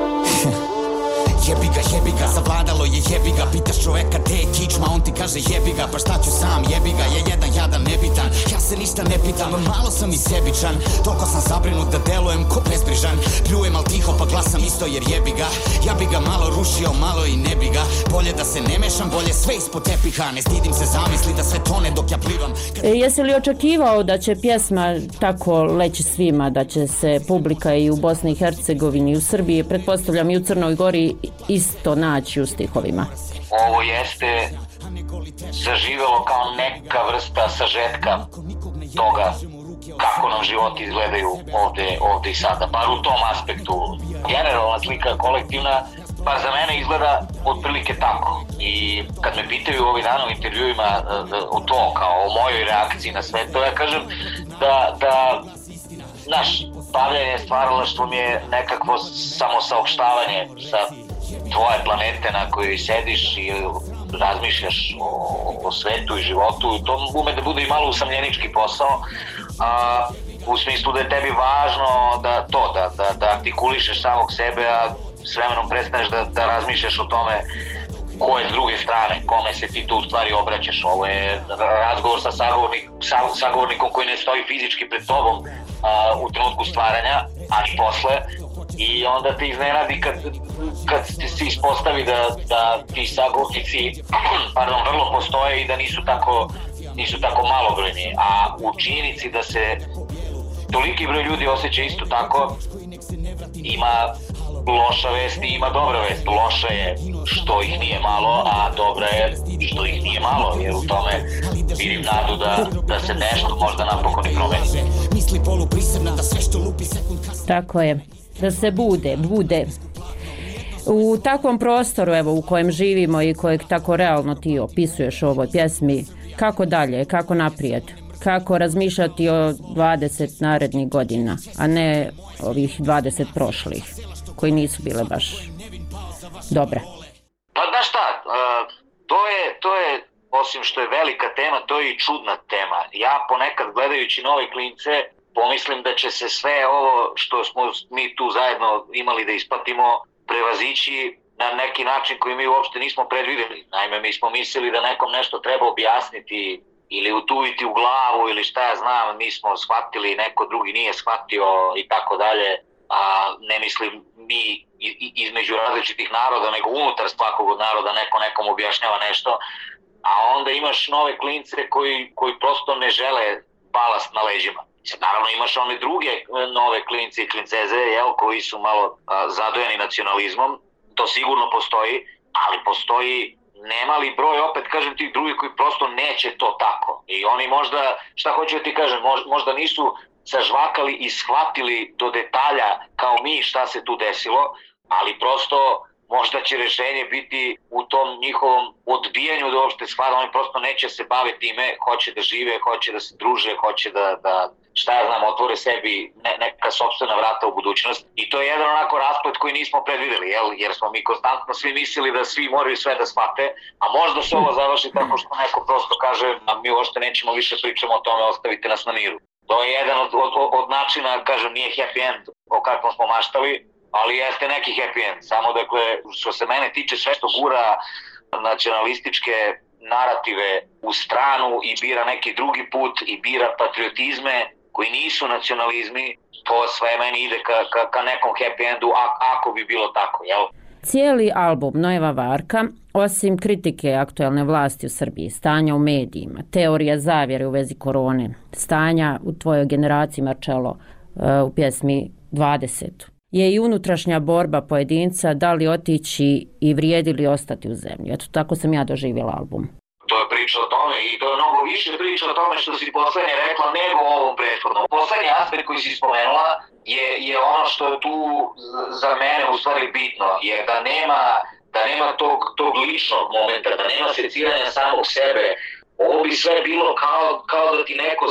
S7: Jebi ga, zavladalo je jebi ga. Pitaš čoveka te je kičma, on ti kaže jebi ga. Pa šta ću sam, jebi ga, je jedan jadan nebitan. Ja se ništa ne pitam, malo sam i sebičan. Toliko sam zabrinut da delujem ko bezbrižan. Pljujem al tiho pa glasam isto jer jebi ga. Ja bi ga malo rušio, malo i ne bi ga. Bolje da se ne mešam, bolje sve ispod tepiha. Ne stidim se zamisli da sve tone dok ja plivam.
S3: Jesi li očekivao da će pjesma tako leći svima, da će se publika i u Bosni i Hercegovini i u Srbiji, pretpostavljam i u Crnoj Gori, isto naći u stihovima?
S10: Ovo jeste zaživelo kao neka vrsta sažetka toga kako nam životi izgledaju ovde i sada, bar u tom aspektu. Generalna slika kolektivna, bar za mene izgleda otprilike tako. I kad me pitaju ovih dana u intervjuima o to, kao o mojoj reakciji na sve to, ja kažem da naš bavljanje stvaralaštvom je nekakvo samosaopštavanje sa tvoje planete na kojoj sediš i razmišljaš o svetu i životu. To ume da bude i malo usamljenički posao, u smislu da je tebi važno da artikulišeš samog sebe, a s vremenom prestaneš da razmišljaš o tome ko je s druge strane, kome se ti tu u stvari obraćaš. Ovo je razgovor sa sagovornikom koji ne stoji fizički pred tobom u trenutku stvaranja, ani posle. I onda te iznenadi kad se ispostavi da ti sagovornici vrlo postoje i da nisu tako malobrojni. A u činjenici da se toliki broj ljudi osjeća isto tako, ima loša vest i ima dobra vest. Loša je što ih nije malo, a dobra je što ih nije malo, jer u tome vidim nadu da se nešto možda napokon i promeni.
S3: Tako je. Da se bude. U takvom prostoru u kojem živimo i kojeg tako realno ti opisuješ u ovoj pjesmi, kako dalje, kako naprijed, kako razmišljati o 20 narednih godina, a ne ovih 20 prošlih, koji nisu bile baš dobre.
S10: Pa znaš šta, to je, osim što je velika tema, to je i čudna tema. Ja ponekad gledajući nove klince, pomislim da će se sve ovo što smo mi tu zajedno imali da isplatimo prevazići na neki način koji mi uopšte nismo predvideli. Naime, mi smo mislili da nekom nešto treba objasniti ili utuviti u glavu ili šta ja znam, mi smo shvatili, neko drugi nije shvatio i tako dalje, a ne mislim mi između različitih naroda, nego unutar svakog od naroda neko nekom objašnjava nešto, a onda imaš nove klince koji prosto ne žele balast na leđima. Naravno imaš one druge nove klince i klinceze, koji su malo zadojeni nacionalizmom, to sigurno postoji, ali postoji nemali broj, opet kažem, tih drugih koji prosto neće to tako. I oni možda, šta hoću da ti kažem, možda nisu sažvakali i shvatili do detalja kao mi šta se tu desilo, ali prosto možda će rešenje biti u tom njihovom odbijanju da uopšte shvata, oni prosto neće se baviti time, hoće da žive, hoće da se druže, hoće da šta ja znam, otvore sebi neka sopstvena vrata u budućnost. I to je jedan onako rasplet koji nismo predvideli, jer smo mi konstantno svi mislili da svi moraju sve da shvate, a možda se ovo završi tako što neko prosto kaže, a mi uopšte nećemo više pričamo o tome, ostavite nas na miru. To je jedan od načina, kažem, nije happy end o kakvom smo maštali, ali jeste neki happy end. Samo dakle, što se mene tiče, sve što gura nacionalističke narative u stranu i bira neki drugi put i bira patriotizme koji nisu nacionalizmi, to sve meni ide ka nekom happy endu, ako bi bilo tako, jel?
S3: Cijeli album Nojeva Varka, osim kritike aktuelne vlasti u Srbiji, stanja u medijima, teorija zavjere u vezi korone, stanja u tvojoj generaciji, Marcello, u pjesmi 20, je i unutrašnja borba pojedinca da li otići i vrijedi li ostati u zemlji. Eto, tako sam ja doživjela album.
S10: To je priča o tome i to je mnogo više priča o tome što si poslednje rekla nego o ovom prethodnom. Poslednji aspekt koji si spomenula je ono što je tu za mene u stvari bitno, je da nema tog ličnog momenta, da nema seciranja samog sebe. Ovo bi sve bilo kao da ti neko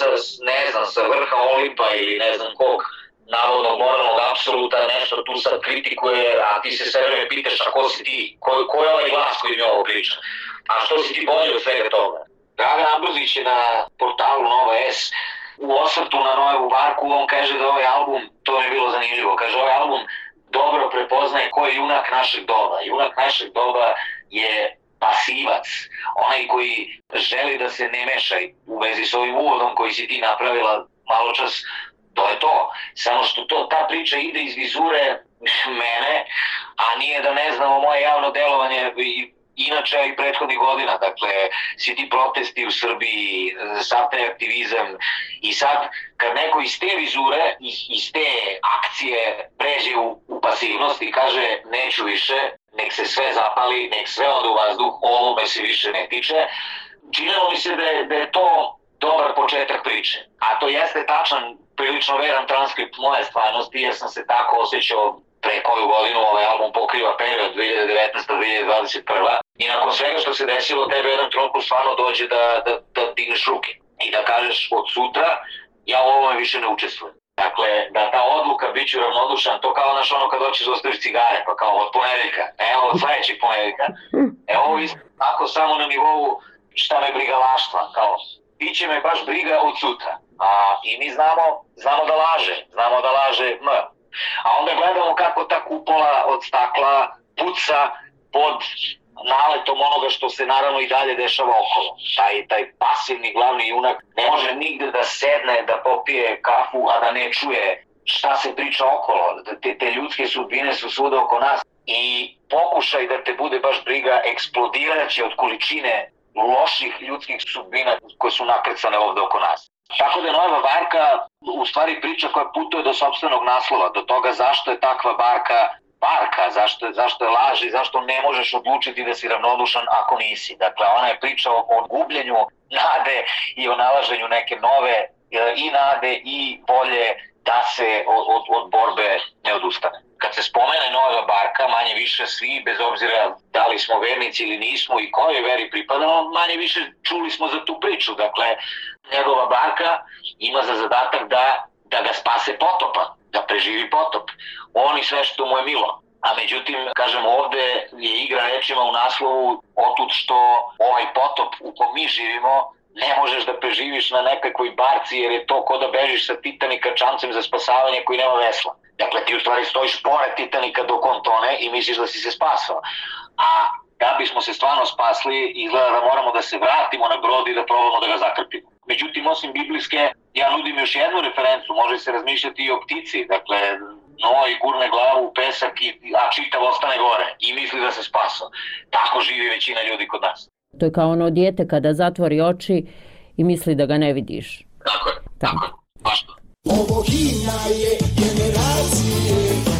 S10: sa vrha Olimpa ili ne znam kog navodnog moralnog apsoluta nešto tu sad kritikuje, a ti se sve vreme pitaš a ko si ti, ko je ovaj glas koji mi ovo priča, a što si ti bolje od svega toga. Dragan Ambrozić je na portalu Nova S u osvrtu na Nojevu Varku, on kaže da ovaj album, to mi je bilo zanimljivo, kaže ovaj album dobro prepoznaje ko je junak našeg doba. Junak našeg doba je pasivac, onaj koji želi da se ne meša u vezi s ovim uvodom koji si ti napravila malo čas. To je to. Samo što ta priča ide iz vizure mene, a nije da ne znamo moje javno delovanje inače i prethodnih godina. Dakle, svi ti protesti u Srbiji, sav taj aktivizam i sad kad neko iz te vizure, iz te akcije pređe u pasivnost i kaže neću više, nek se sve zapali, nek sve ode u vazduh, ovo me se više ne tiče, činilo mi se da je to dobar početak priče. A to jeste tačan, prilično veran transkript moje stvarnosti, jer sam se tako osjećao pre koju godinu. Ovaj album pokriva period 2019-2021. I nakon svega što se desilo, tebe u jednom trenutku stvarno dođe da digneš ruke i da kažeš od sutra ja u ovome više ne učestvujem. Dakle, da ta odluka bit ću ravnodušan, to kao naš ono kad hoćeš da ostaviš cigare, pa kao od ponedeljka, evo od sledećeg ponedeljka, ovo isto tako samo na nivou šta me briga laštva, kao biće me baš briga od sutra. I mi znamo da laže M. A onda gledamo kako ta kupola od stakla puca pod naletom onoga što se naravno i dalje dešava okolo. Taj pasivni glavni junak ne može nigde da sedne, da popije kafu, a da ne čuje šta se priča okolo. Te ljudske sudbine su svuda oko nas i pokušaj da te bude baš briga eksplodiraće od količine loših ljudskih sudbina koje su nakrcane ovde oko nas. Tako da je Nojeva Varka u stvari priča koja putuje do sopstvenog naslova, do toga zašto je takva barka, zašto je laž i zašto ne možeš odlučiti da si ravnodušan ako nisi. Dakle, ona je priča o gubljenju nade i o nalaženju neke nove i nade i volje da se od borbe ne odustane. Kad se spomene Nojeva Barka, manje više svi, bez obzira da li smo vernici ili nismo i kojoj veri pripadamo, manje više čuli smo za tu priču. Dakle, njegova barka ima za zadatak da ga spase potopa, da preživi potop. On i sve što mu je milo. A međutim, kažem, ovde je igra rečima u naslovu otud što ovaj potop u kom mi živimo ne možeš da preživiš na nekakvoj barci jer je to ko da bežiš sa Titanika čamcem za spasavanje koji nema vesla. Dakle, ti u stvari stojiš pored Titanika dok on tone i misliš da si se spasao. A da bismo se stvarno spasli, izgleda da moramo da se vratimo na brod i da probamo da ga zakrpimo. Međutim, osim biblijske, ja nudim još jednu referencu, može se razmišljati i o ptici. Dakle, Noa gurne glavu u pesak, a čitav ostane gore i misli da se spasao. Tako živi većina ljudi kod nas.
S3: To je kao ono dijete kada zatvori oči i misli da ga ne vidiš.
S10: Tako je, tako je, baš to.
S6: Ovo himna je generacije,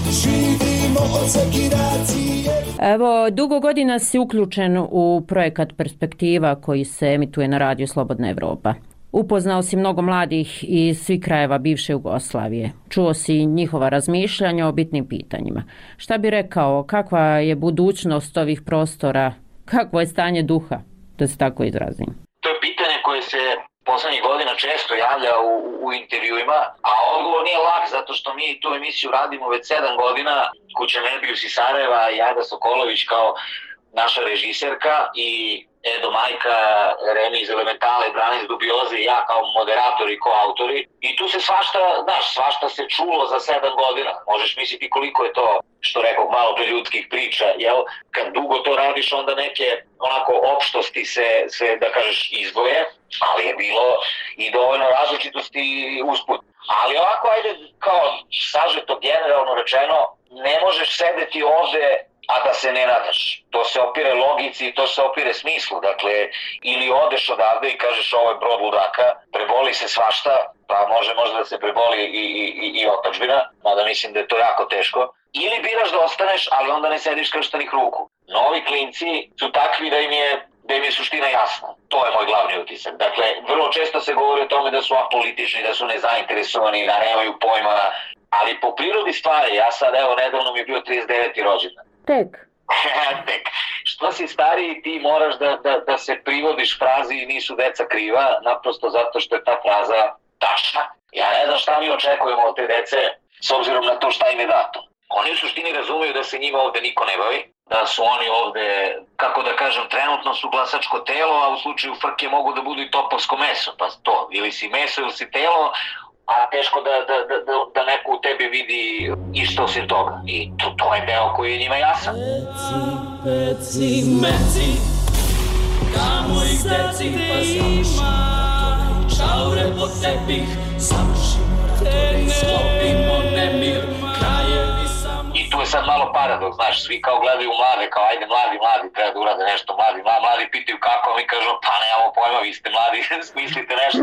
S6: živimo od sekiracije.
S3: Evo, dugo godina si uključen u projekat Perspektiva koji se emituje na radiju Slobodna Evropa. Upoznao si mnogo mladih iz svih krajeva bivše Jugoslavije. Čuo si njihova razmišljanja o bitnim pitanjima. Šta bi rekao, kakva je budućnost ovih prostora, kakvo je stanje duha, da se tako izrazim?
S10: To je pitanje koje se poslednjih godina često javlja u intervjuima, a odgovor nije lak zato što mi tu emisiju radimo već 7 godina. Kuća Nebius iz Sarajeva i Ada Sokolović kao naša režiserka i Edo Majka, Remi iz Elementale, Branis Dubioze i ja kao moderator i koautori. I tu se svašta se čulo za 7 godina. Možeš misliti koliko je to, što rekao, malo pre ljudskih priča. Jel? Kad dugo to radiš, onda neke onako opštosti se da kažeš, izdvoje, ali je bilo i dovoljno različitosti usput. Ali ovako, ajde, kao sažeto generalno rečeno, ne možeš sedeti ovde a da se ne nadaš. To se opire logici i to se opire smislu. Dakle, ili odeš odavde i kažeš ovo je brod ludaka, preboli se svašta, pa može možda da se preboli i otadžbina, mada mislim da je to jako teško. Ili biraš da ostaneš, ali onda ne sediš krštenih ruku. Novi klinci su takvi da im je suština jasna. To je moj glavni utisak. Dakle, vrlo često se govori o tome da su apolitični, da su nezainteresovani, da nemaju pojma, ali po prirodi stvari, ja sad evo nedavno mi je bio 39. rođendan.
S3: Tek.
S10: Što si stariji, ti moraš da se privodiš frazi nisu deca kriva, naprosto zato što je ta fraza tačna. Ja ne znam šta mi očekujemo od te dece s obzirom na to šta im je dato. Oni u suštini razumiju da se njima ovde niko ne bavi, da su oni ovde, kako da kažem, trenutno su glasačko telo, a u slučaju frke mogu da budu i topovsko meso. Pa to, ili si meso ili si telo, a teško da neko u tebi vidi isto osim toga. I to je deo koji je njima jasan.
S6: Meci, kamo ih deci pa završimo ratove, čaure po tepih, završimo ratove, sklopimo nemir, krajevi samo...
S10: I tu je sad malo paradoks, znaš, svi kao gledaju mlade, kao ajde mladi, treba da urade nešto, mladi pitaju kako, a mi kažemo, pa nemamo pojma, vi ste mladi, smislite nešto.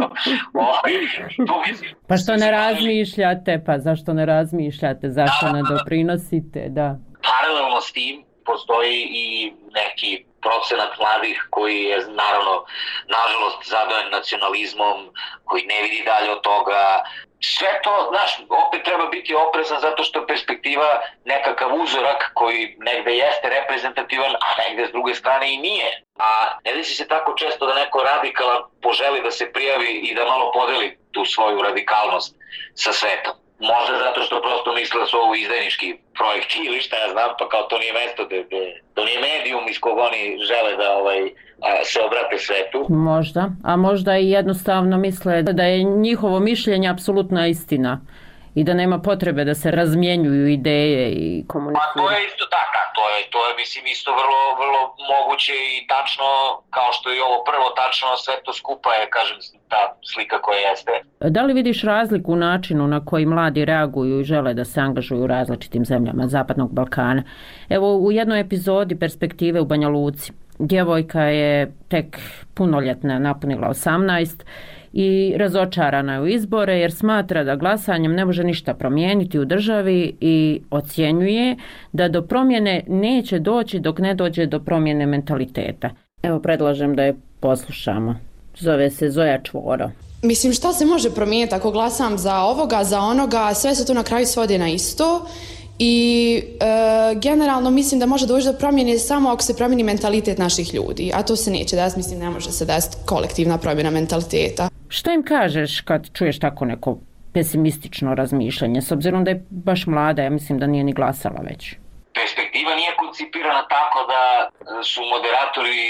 S3: Pa što ne razmišljate, pa zašto ne razmišljate, zašto ne doprinosite, da.
S10: Paralelno s tim postoji i neki procenat mladih koji je naravno, nažalost, zadojen nacionalizmom, koji ne vidi dalje od toga. Sve to, znaš, opet treba biti oprezan zato što je perspektiva nekakav uzorak koji negde jeste reprezentativan, a negde s druge strane i nije. A ne desi se tako često da neko radikalan poželi da se prijavi i da malo podeli tu svoju radikalnost sa svetom. Možda zato što prosto misle da su ovo izdajnički projekti ili šta ja znam, pa kao to nije mesto, to nije medijum iz kog oni žele da se obrate svetu.
S3: Možda, a možda i jednostavno misle da je njihovo mišljenje apsolutna istina i da nema potrebe da se razmjenjuju ideje i komuniciraju.
S10: Pa to je isto tako, to je mislim isto vrlo moguće i tačno, kao što je ovo prvo tačno, sve to skupa je, kažem, ta slika koja jeste.
S3: Da li vidiš razliku u načinu na koji mladi reaguju i žele da se angažuju u različitim zemljama Zapadnog Balkana? Evo, u jednoj epizodi Perspektive u Banja Luci, djevojka je tek punoljetna, napunila 18 i razočarana je u izbore jer smatra da glasanjem ne može ništa promijeniti u državi i ocjenjuje da do promjene neće doći dok ne dođe do promjene mentaliteta. Evo, predlažem da je poslušamo. Zove se Zoja Čvoro.
S9: Mislim, šta se može promijeniti ako glasam za ovoga, za onoga, sve se to na kraju svodi na isto. I generalno mislim da može doći do promjene samo ako se promijeni mentalitet naših ljudi, a to se neće desiti, mislim ne može se desiti kolektivna promjena mentaliteta.
S3: Šta im kažeš kad čuješ tako neko pesimistično razmišljanje, s obzirom da je baš mlada, ja mislim da nije ni glasala već?
S10: Perspektiva nije koncipirana tako da su moderatori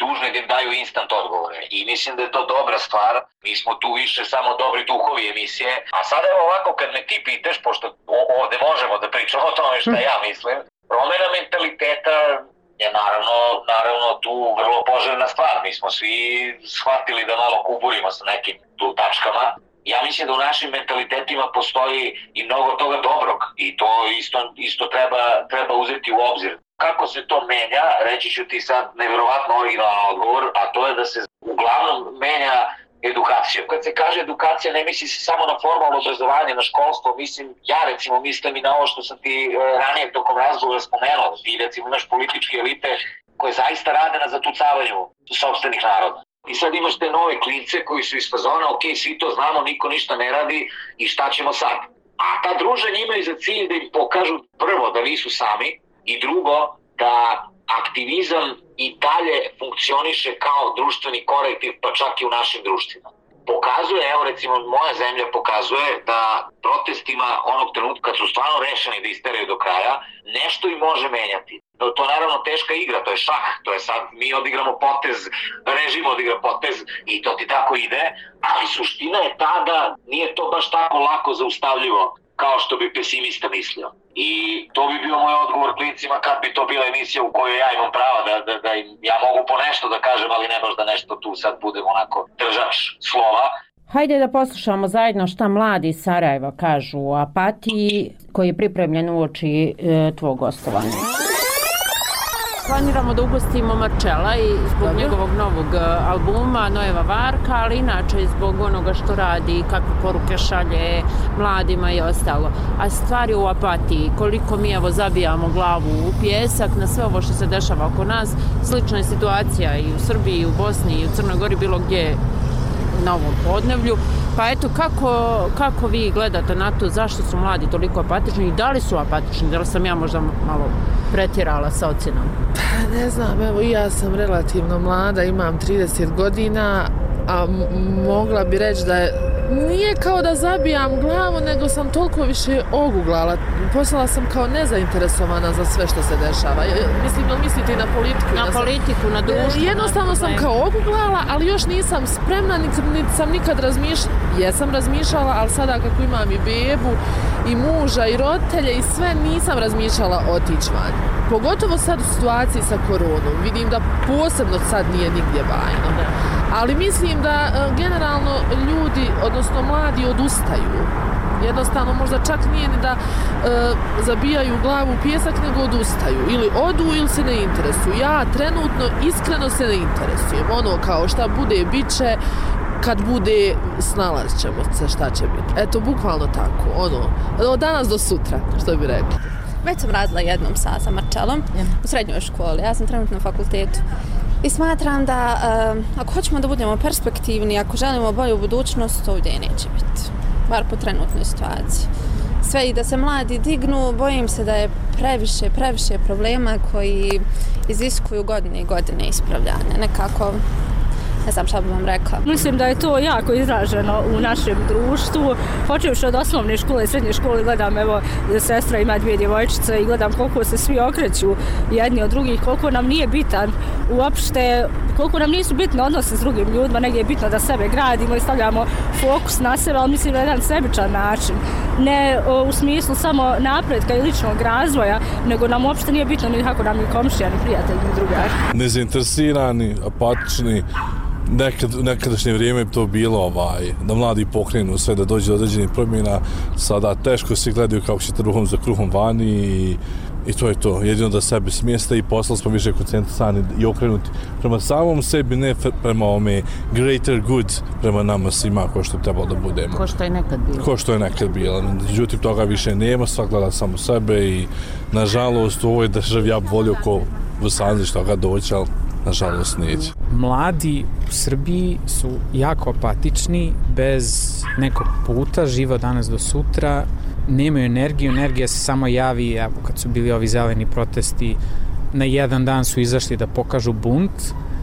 S10: dužni da im daju instant odgovore. I mislim da je to dobra stvar. Mi smo tu više samo dobri duhovi emisije. A sada evo ovako, kad me ti pitaš, pošto ovde možemo da pričamo o tome šta ja mislim, promjena mentaliteta je naravno tu vrlo poželjna stvar. Mi smo svi shvatili da malo kuburimo sa nekim tu tačkama. Ja mislim da u našim mentalitetima postoji i mnogo toga dobrog i to isto treba uzeti u obzir. Kako se to menja, reći ću ti sad nevjerovatno originalan odgovor, a to je da se uglavnom menja edukacija. Kad se kaže edukacija, ne misli se samo na formalno obrazovanje, na školstvo, ja mislim i na ovo što sam ti ranije tokom razgovora spomenuo, ti recimo imaš političke elite koje zaista rade na zatucavanju sopstvenih naroda. I sad imaš te nove klince koji su iz fazona, ok, svi to znamo, niko ništa ne radi i šta ćemo sad? A ta druženja imaju za cilj da im pokažu prvo da nisu sami i drugo da aktivizam i dalje funkcioniše kao društveni korektiv, pa čak i u našim društvima. Pokazuje, evo recimo moja zemlja pokazuje da protestima onog trenutka kad su stvarno rešeni da isteraju do kraja, nešto im može menjati. To je naravno teška igra, to je šah, to je sad mi odigramo potez, režim odigra potez i to ti tako ide, ali suština je ta da nije to baš tako lako zaustavljivo kao što bi pesimista mislio. I to bi bio moj odgovor klincima kad bi to bila emisija u kojoj ja imam prava da ja mogu po nešto da kažem, ali ne možda nešto tu sad budem onako držač slova.
S3: Hajde da poslušamo zajedno šta mladi iz Sarajeva kažu o apatiji koji je pripremljen uoči tvog gostovanja. Planiramo da ugostimo Marčela i zbog njegovog novog albuma Nojeva Varka, ali inače i zbog onoga što radi, kakve poruke šalje mladima i ostalo. A stvar je u apatiji, koliko mi evo zabijamo glavu u pijesak na sve ovo što se dešava oko nas. Slična je situacija i u Srbiji, i u Bosni, i u Crnoj Gori, bilo gdje na ovom podneblju. Pa eto, kako vi gledate na to, zašto su mladi toliko apatični i da li su apatični, da li sam ja možda malo pretjerala sa ocjenom?
S11: Ne znam, evo i ja sam relativno mlada, imam 30 godina, a mogla bi reći da nije kao da zabijam glavu, nego sam toliko više oguglala. Postala sam kao nezainteresovana za sve što se dešava. Mislim, da mislite i na politiku?
S3: Na politiku, na društvo.
S11: Jednostavno sam kao oguglala, ali još nisam spremna, niti sam nikad razmišljala. Jesam razmišljala, ali sada kako imam i bebu, i muža, i roditelje, i sve, nisam razmišljala otići van. Pogotovo sad u situaciji sa koronom. Vidim da posebno sad nije nigdje bajno. Ali mislim da generalno ljudi, odnosno mladi, odustaju. Jednostavno možda čak nije ni da zabijaju glavu u pijesak, nego odustaju. Ili odu ili se ne interesuju. Ja trenutno iskreno se ne interesujem. Ono kao šta bude, bit će, kad bude, snalazit ćemo se šta će biti. Eto, bukvalno tako. Od danas do sutra, što bi rekli.
S12: Već sam radila jednom sa Marčelom u srednjoj školi. Ja sam trenutno na fakultetu. I smatram da ako hoćemo da budemo perspektivni, ako želimo bolju budućnost, ovdje neće biti. Bar po trenutnoj situaciji. Sve i da se mladi dignu, bojim se da je previše problema koji iziskuju godine i godine ispravljanja. Nekako, ne znam šta bih vam rekla.
S13: Mislim da je to jako izraženo u našem društvu. Počevši od osnovne škole i srednje škole, gledam, evo, sestra ima 2 djevojčice i gledam koliko se svi okreću jedni od drugih, koliko nam nije bitan uopšte, koliko nam nisu bitne odnose s drugim ljudima, negdje je bitno da sebe gradimo i stavljamo fokus na sebe, ali mislim da je jedan sebičan način. Ne u smislu samo napretka i ličnog razvoja, nego nam uopšte nije bitno ni kako nam ni komšija, ni prijatelj, ni drugari.
S14: Nezainteresirani, apatični. Nekadašnje vrijeme je to bilo da mladi pokrenu sve, da dođe do određenih promjena. Sada teško se gledaju kako ćete ruhom za kruhom vani i to je to. Jedino da sebe smjesta i postali smo više koncentrisani i okrenuti prema samom sebi, ne prema greater good, prema nama svima ko što je trebalo da budemo.
S3: Ko što je nekad bilo.
S14: Međutim, toga više nema, svak gleda samo sebe i nažalost u ovoj državi ja bi volio ko u Sanzi što ga doći, ali nažalost neće.
S15: Mladi u Srbiji su jako apatični, bez nekog puta, živa danas do sutra, nemaju energiju, energija se samo javi, evo kad su bili ovi zeleni protesti, na jedan dan su izašli da pokažu bunt,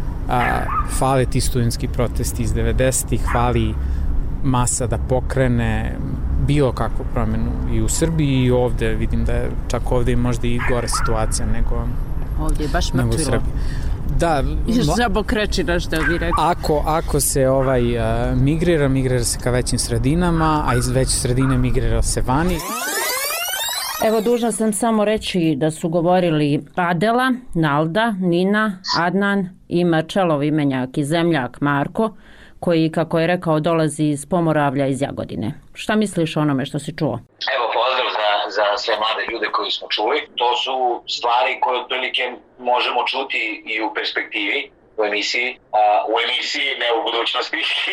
S15: fale ti studentski protesti iz 90-ih, fali masa da pokrene bilo kakvu promjenu i u Srbiji i ovdje, vidim da je čak ovdje možda i gore situacija nego
S3: ovdje je baš mrtvilo.
S15: Da,
S3: žabokrečina, što bi rekao.
S15: Ako se migrira se ka većim sredinama, a iz veće sredine migrira se vani.
S3: Evo, dužna sam samo reći da su govorili Adela, Nalda, Nina, Adnan i Marčelov imenjak i zemljak Marko, koji, kako je rekao, dolazi iz Pomoravlja iz Jagodine. Šta misliš o onome što si čuo?
S10: Evo, pozdrav za sve mlade ljude koji smo čuli. To su stvari koje otprilike možemo čuti i u perspektivi, u emisiji, ne u budućnosti.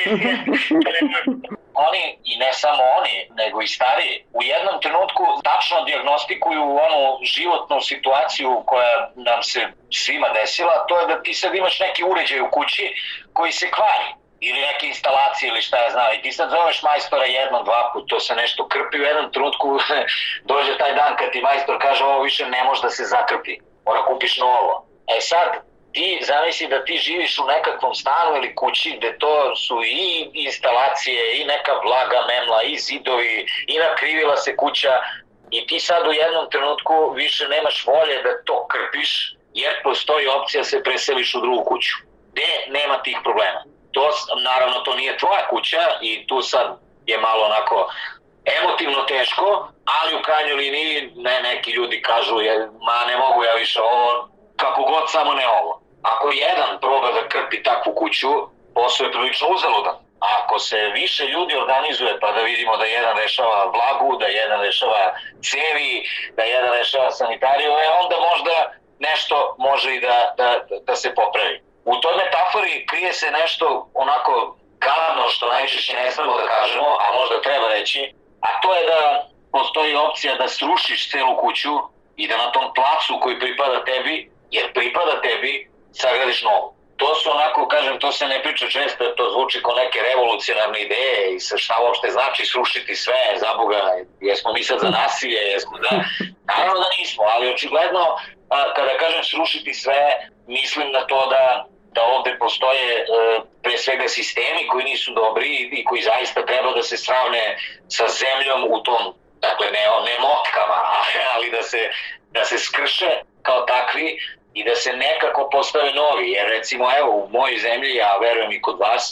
S10: Oni, i ne samo oni, nego i stariji, u jednom trenutku tačno dijagnostikuju onu životnu situaciju koja nam se svima desila, to je da ti sad imaš neki uređaj u kući koji se kvari, ili neke instalacije ili šta ja znam, i ti sad zoveš majstora jednom, dva put, to se nešto krpi, u jednom trenutku dođe taj dan kad ti majstor kaže ovo više ne može da se zakrpi, mora kupiš novo. E sad, ti zamisli da ti živiš u nekakvom stanu ili kući gde to su i instalacije, i neka vlaga memla, i zidovi, i nakrivila se kuća, i ti sad u jednom trenutku više nemaš volje da to krpiš, jer postoji opcija da se preseliš u drugu kuću, gde nema tih problema. Naravno, to nije tvoja kuća i tu sad je malo onako emotivno teško, ali u krajnjoj liniji neki ljudi kažu ne mogu ja više ovo, kako god, samo ne ovo. Ako jedan proba da krpi takvu kuću, posao je prilično uzaludan. Ako se više ljudi organizuje pa da vidimo da jedan rešava vlagu, da jedan rešava cevi, da jedan rešava sanitariju, onda možda nešto može i da se popravi. U toj metafori krije se nešto onako gadno što najčešće ne smemo da kažemo, a možda treba reći, a to je da postoji opcija da srušiš celu kuću i da na tom placu koji pripada tebi, jer pripada tebi, sagradiš novu. To su onako, kažem, to se ne priča često, to zvuči kao neke revolucionarne ideje i šta uopšte znači srušiti sve, za Boga, jesmo mi sad za nasilje, naravno da nismo, ali očigledno, kada kažem srušiti sve, mislim na to da ovde postoje pre svega sistemi koji nisu dobri i koji zaista treba da se sravne sa zemljom u tom, dakle ne motkama, ali da se skrše kao takvi i da se nekako postave novi, jer recimo evo u mojoj zemlji, ja verujem i kod vas,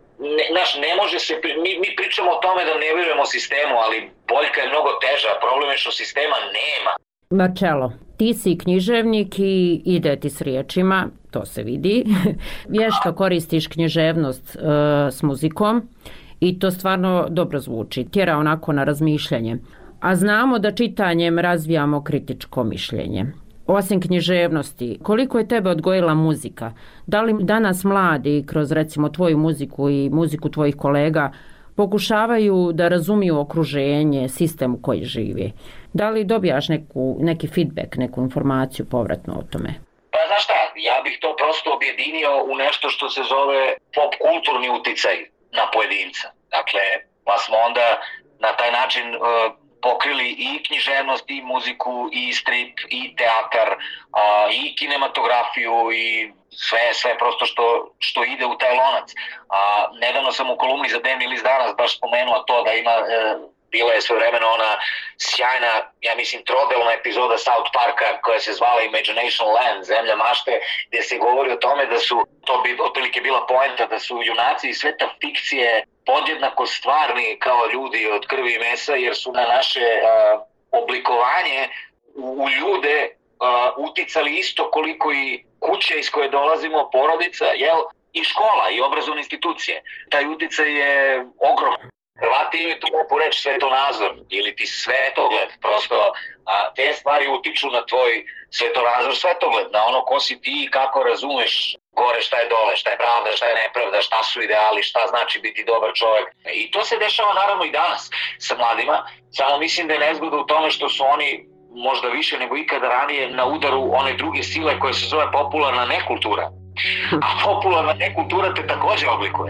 S10: ne može se, mi pričamo o tome da ne verujemo sistemu, ali boljka je mnogo teža, problem je što sistema nema.
S3: Marčelo, ti si književnik i ide ti s riječima, to se vidi. Vješto koristiš književnost s muzikom i to stvarno dobro zvuči, tjera onako na razmišljanje. A znamo da čitanjem razvijamo kritičko mišljenje. Osim književnosti, koliko je tebe odgojila muzika? Da li danas mladi kroz recimo tvoju muziku i muziku tvojih kolega pokušavaju da razumiju okruženje, sistem u koji živi? Da li dobijaš neki feedback, neku informaciju povratno o tome?
S10: Pa znaš šta, ja bih to prosto objedinio u nešto što se zove pop kulturni uticaj na pojedinca. Dakle, pa smo onda na taj način pokrili i književnost, i muziku, i strip, i teatar, i kinematografiju, i sve prosto što ide u taj lonac. Nedavno sam u kolumni za Dnevni list danas baš spomenuo to da ima, bila je svojevremeno ona sjajna, ja mislim, trodelna epizoda South Parka koja se zvala Imagination Land, Zemlja mašte, gdje se govori o tome da su, to bi otprilike bila poenta, da su junaci i sveta fikcije podjednako stvarni kao ljudi od krvi i mesa, jer su na naše oblikovanje u ljude uticali isto koliko i kuće iz koje dolazimo, porodica, i škola i obrazovne institucije. Taj uticaj je ogroman. Hrvati imaju tu lepu reč svetonazor ili ti svetogled, prosto te stvari utiču na tvoj svetonazor, svetogled, na ono ko si ti i kako razumeš gore šta je dole, šta je pravda, šta je nepravda, šta su ideali, šta znači biti dobar čovjek. I to se dešava naravno i danas sa mladima, samo mislim da je nezgoda u tome što su oni možda više nego ikada ranije na udaru one druge sile koje se zove popularna nekultura. A popularna nekultura te također oblikuje.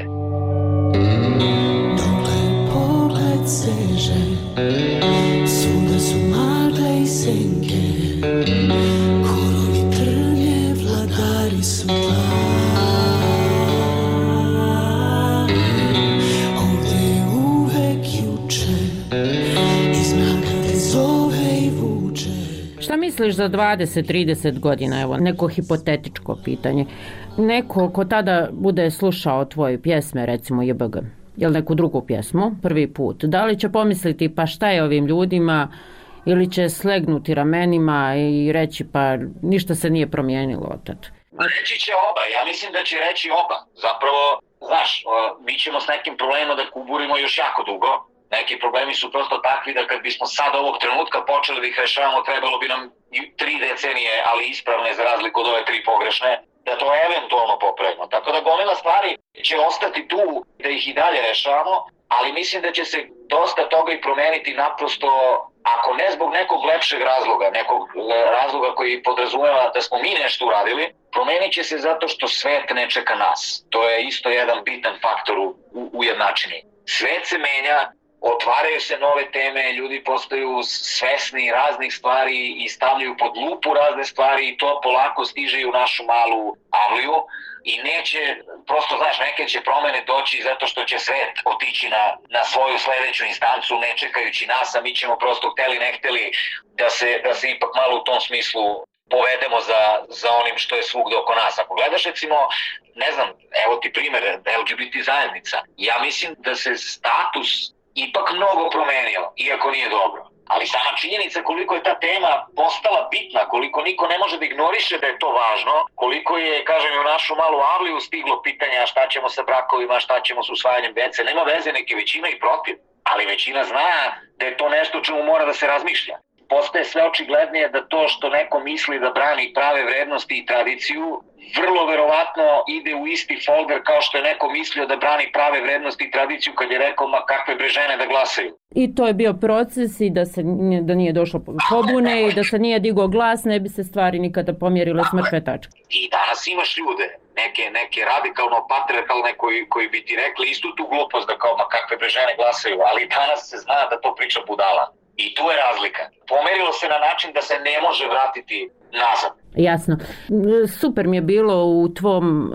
S6: Seže, svuda su magle i senke, korovi trnje, vladari su tla. Ovdje je uvek juče, iz mraka te zove i vuče.
S3: Šta Šta misliš za 20-30 godina, evo, neko hipotetičko pitanje? Neko ko tada bude slušao tvoje pjesme, recimo JBG, ili neku drugu pjesmu, prvi put, da li će pomisliti pa šta je ovim ljudima, ili će slegnuti ramenima i reći pa ništa se nije promijenilo od tada?
S10: Reći će oba, ja mislim da će reći oba. Zapravo, znaš, mi ćemo s nekim problemima da kuburimo još jako dugo. Neki problemi su prosto takvi da kad bismo sad ovog trenutka počeli da ih rešavamo, trebalo bi nam 3 decenije, ali ispravne za razliku od ove 3 pogrešne, da to eventualno popravimo. Tako da gomila stvari će ostati tu da ih i dalje rešavamo, ali mislim da će se dosta toga i promeniti naprosto, ako ne zbog nekog lepšeg razloga, nekog razloga koji podrazumeva da smo mi nešto uradili, promenit će se zato što svet ne čeka nas. To je isto jedan bitan faktor u jednačini. Svet se menja, otvaraju se nove teme, ljudi postaju svesni raznih stvari i stavljaju pod lupu razne stvari i to polako stiže i u našu malu avliju i neće, prosto znaš, neke će promene doći zato što će svet otići na svoju sledeću instancu ne čekajući nas, a mi ćemo prosto hteli ne hteli da se ipak malo u tom smislu povedemo za onim što je svugde oko nas. Ako gledaš recimo, ne znam, evo ti primjer, LGBT zajednica, ja mislim da se status ipak mnogo promenio, iako nije dobro. Ali sama činjenica koliko je ta tema postala bitna, koliko niko ne može da ignoriše da je to važno, koliko je, kažem, u našu malu avliju stiglo pitanja šta ćemo sa brakovima, šta ćemo s usvajanjem dece, nema veze, neke većina i protiv, ali većina zna da je to nešto čemu mora da se razmišlja. Postaje sve očiglednije da to što neko misli da brani prave vrednosti i tradiciju, vrlo verovatno ide u isti folder kao što je neko mislio da brani prave vrednosti i tradiciju kad je rekao ma kakve bre žene da glasaju.
S3: I to je bio proces i da nije došlo pobune i da se nije digao glas, ne bi se stvari nikada pomjerile s mrtve tačke.
S10: I danas imaš ljude, neke radikalno patriarhalne koji bi ti rekli istu tu glupost da kao ma kakve bre žene glasaju, ali danas se zna da to priča budala. I tu je razlika. Pomerilo se na način da se ne može vratiti nazad.
S3: Jasno. Super mi je bilo u tvom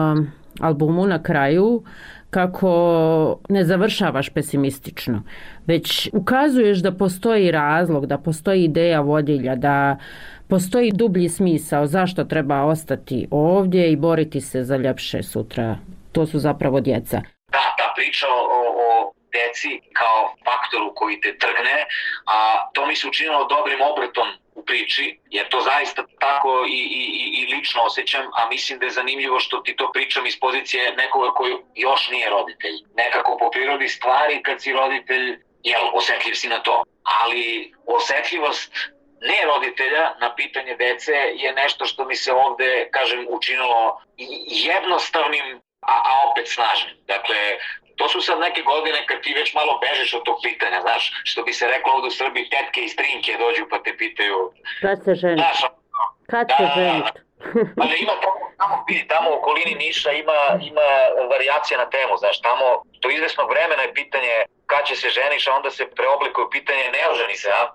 S3: albumu na kraju kako ne završavaš pesimistično, već ukazuješ da postoji razlog, da postoji ideja vodilja, da postoji dublji smisao zašto treba ostati ovdje i boriti se za ljepše sutra. To su zapravo djeca.
S10: Da, ta priča o deci kao faktoru koji te trgne, a to mi se učinilo dobrim obratom u priči, jer to zaista tako i lično osjećam, a mislim da je zanimljivo što ti to pričam iz pozicije nekoga koji još nije roditelj. Nekako po prirodi stvari kad si roditelj, osjetljiv si na to, ali osjetljivost ne roditelja na pitanje dece je nešto što mi se ovde, kažem, učinilo jednostavnim, a opet snažnim. Dakle, to su sad neke godine kad ti već malo bežeš od tog pitanja, znaš, što bi se reklo ovdje u Srbiji, tetke i strinke dođu pa te pitaju...
S3: Kad se ženiti? Kad se ženiti?
S10: Ali ima tamo u okolini Niša ima varijacija na temu, znaš, tamo do izvesnog vremena je pitanje kad će se ženiš, a onda se preoblikuje pitanje ne oženi se, a?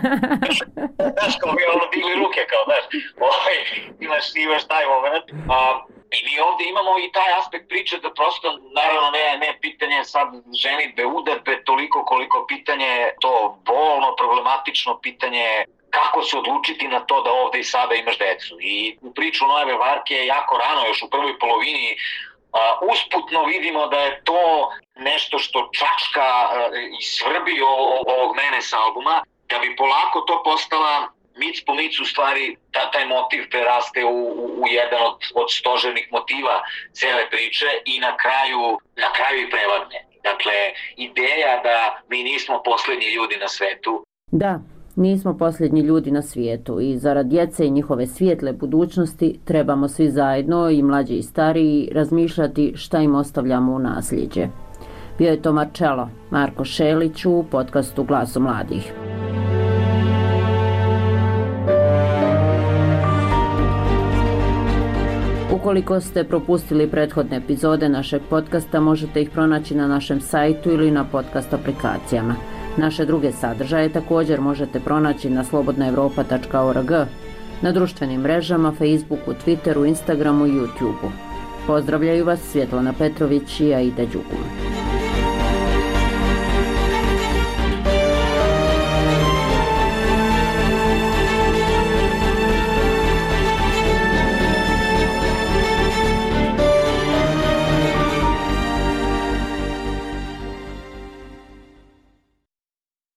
S10: Znaš, kao mi ono digli ruke, kao, znaš, imaš taj moment. I mi ovdje imamo i taj aspekt priče da prosto, naravno ne pitanje sad ženitbe, udarbe, toliko koliko pitanje to bolno, problematično pitanje kako se odlučiti na to da ovdje i sada imaš decu. I u priču Nojeve Varke je jako rano, još u prvoj polovini, usputno vidimo da je to nešto što čačka i svrbi ovog mene s albuma, da bi polako to postala mic po mic u stvari taj motiv preraste u jedan od stožernih motiva cele priče i na kraju i prevadne. Dakle, ideja da mi nismo posljednji ljudi na svetu.
S3: Da, nismo posljednji ljudi na svijetu i zarad djece i njihove svijetle budućnosti trebamo svi zajedno, i mlađi i stariji, razmišljati šta im ostavljamo u nasljeđe. Bio je to Marko Šelić u podcastu Glasom mladih. Ukoliko ste propustili prethodne epizode našeg podcasta, možete ih pronaći na našem sajtu ili na podcast aplikacijama. Naše druge sadržaje također možete pronaći na slobodnaevropa.org, na društvenim mrežama, Facebooku, Twitteru, Instagramu i YouTubeu. Pozdravljaju vas Svjetlana Petrović i Aida Đugum.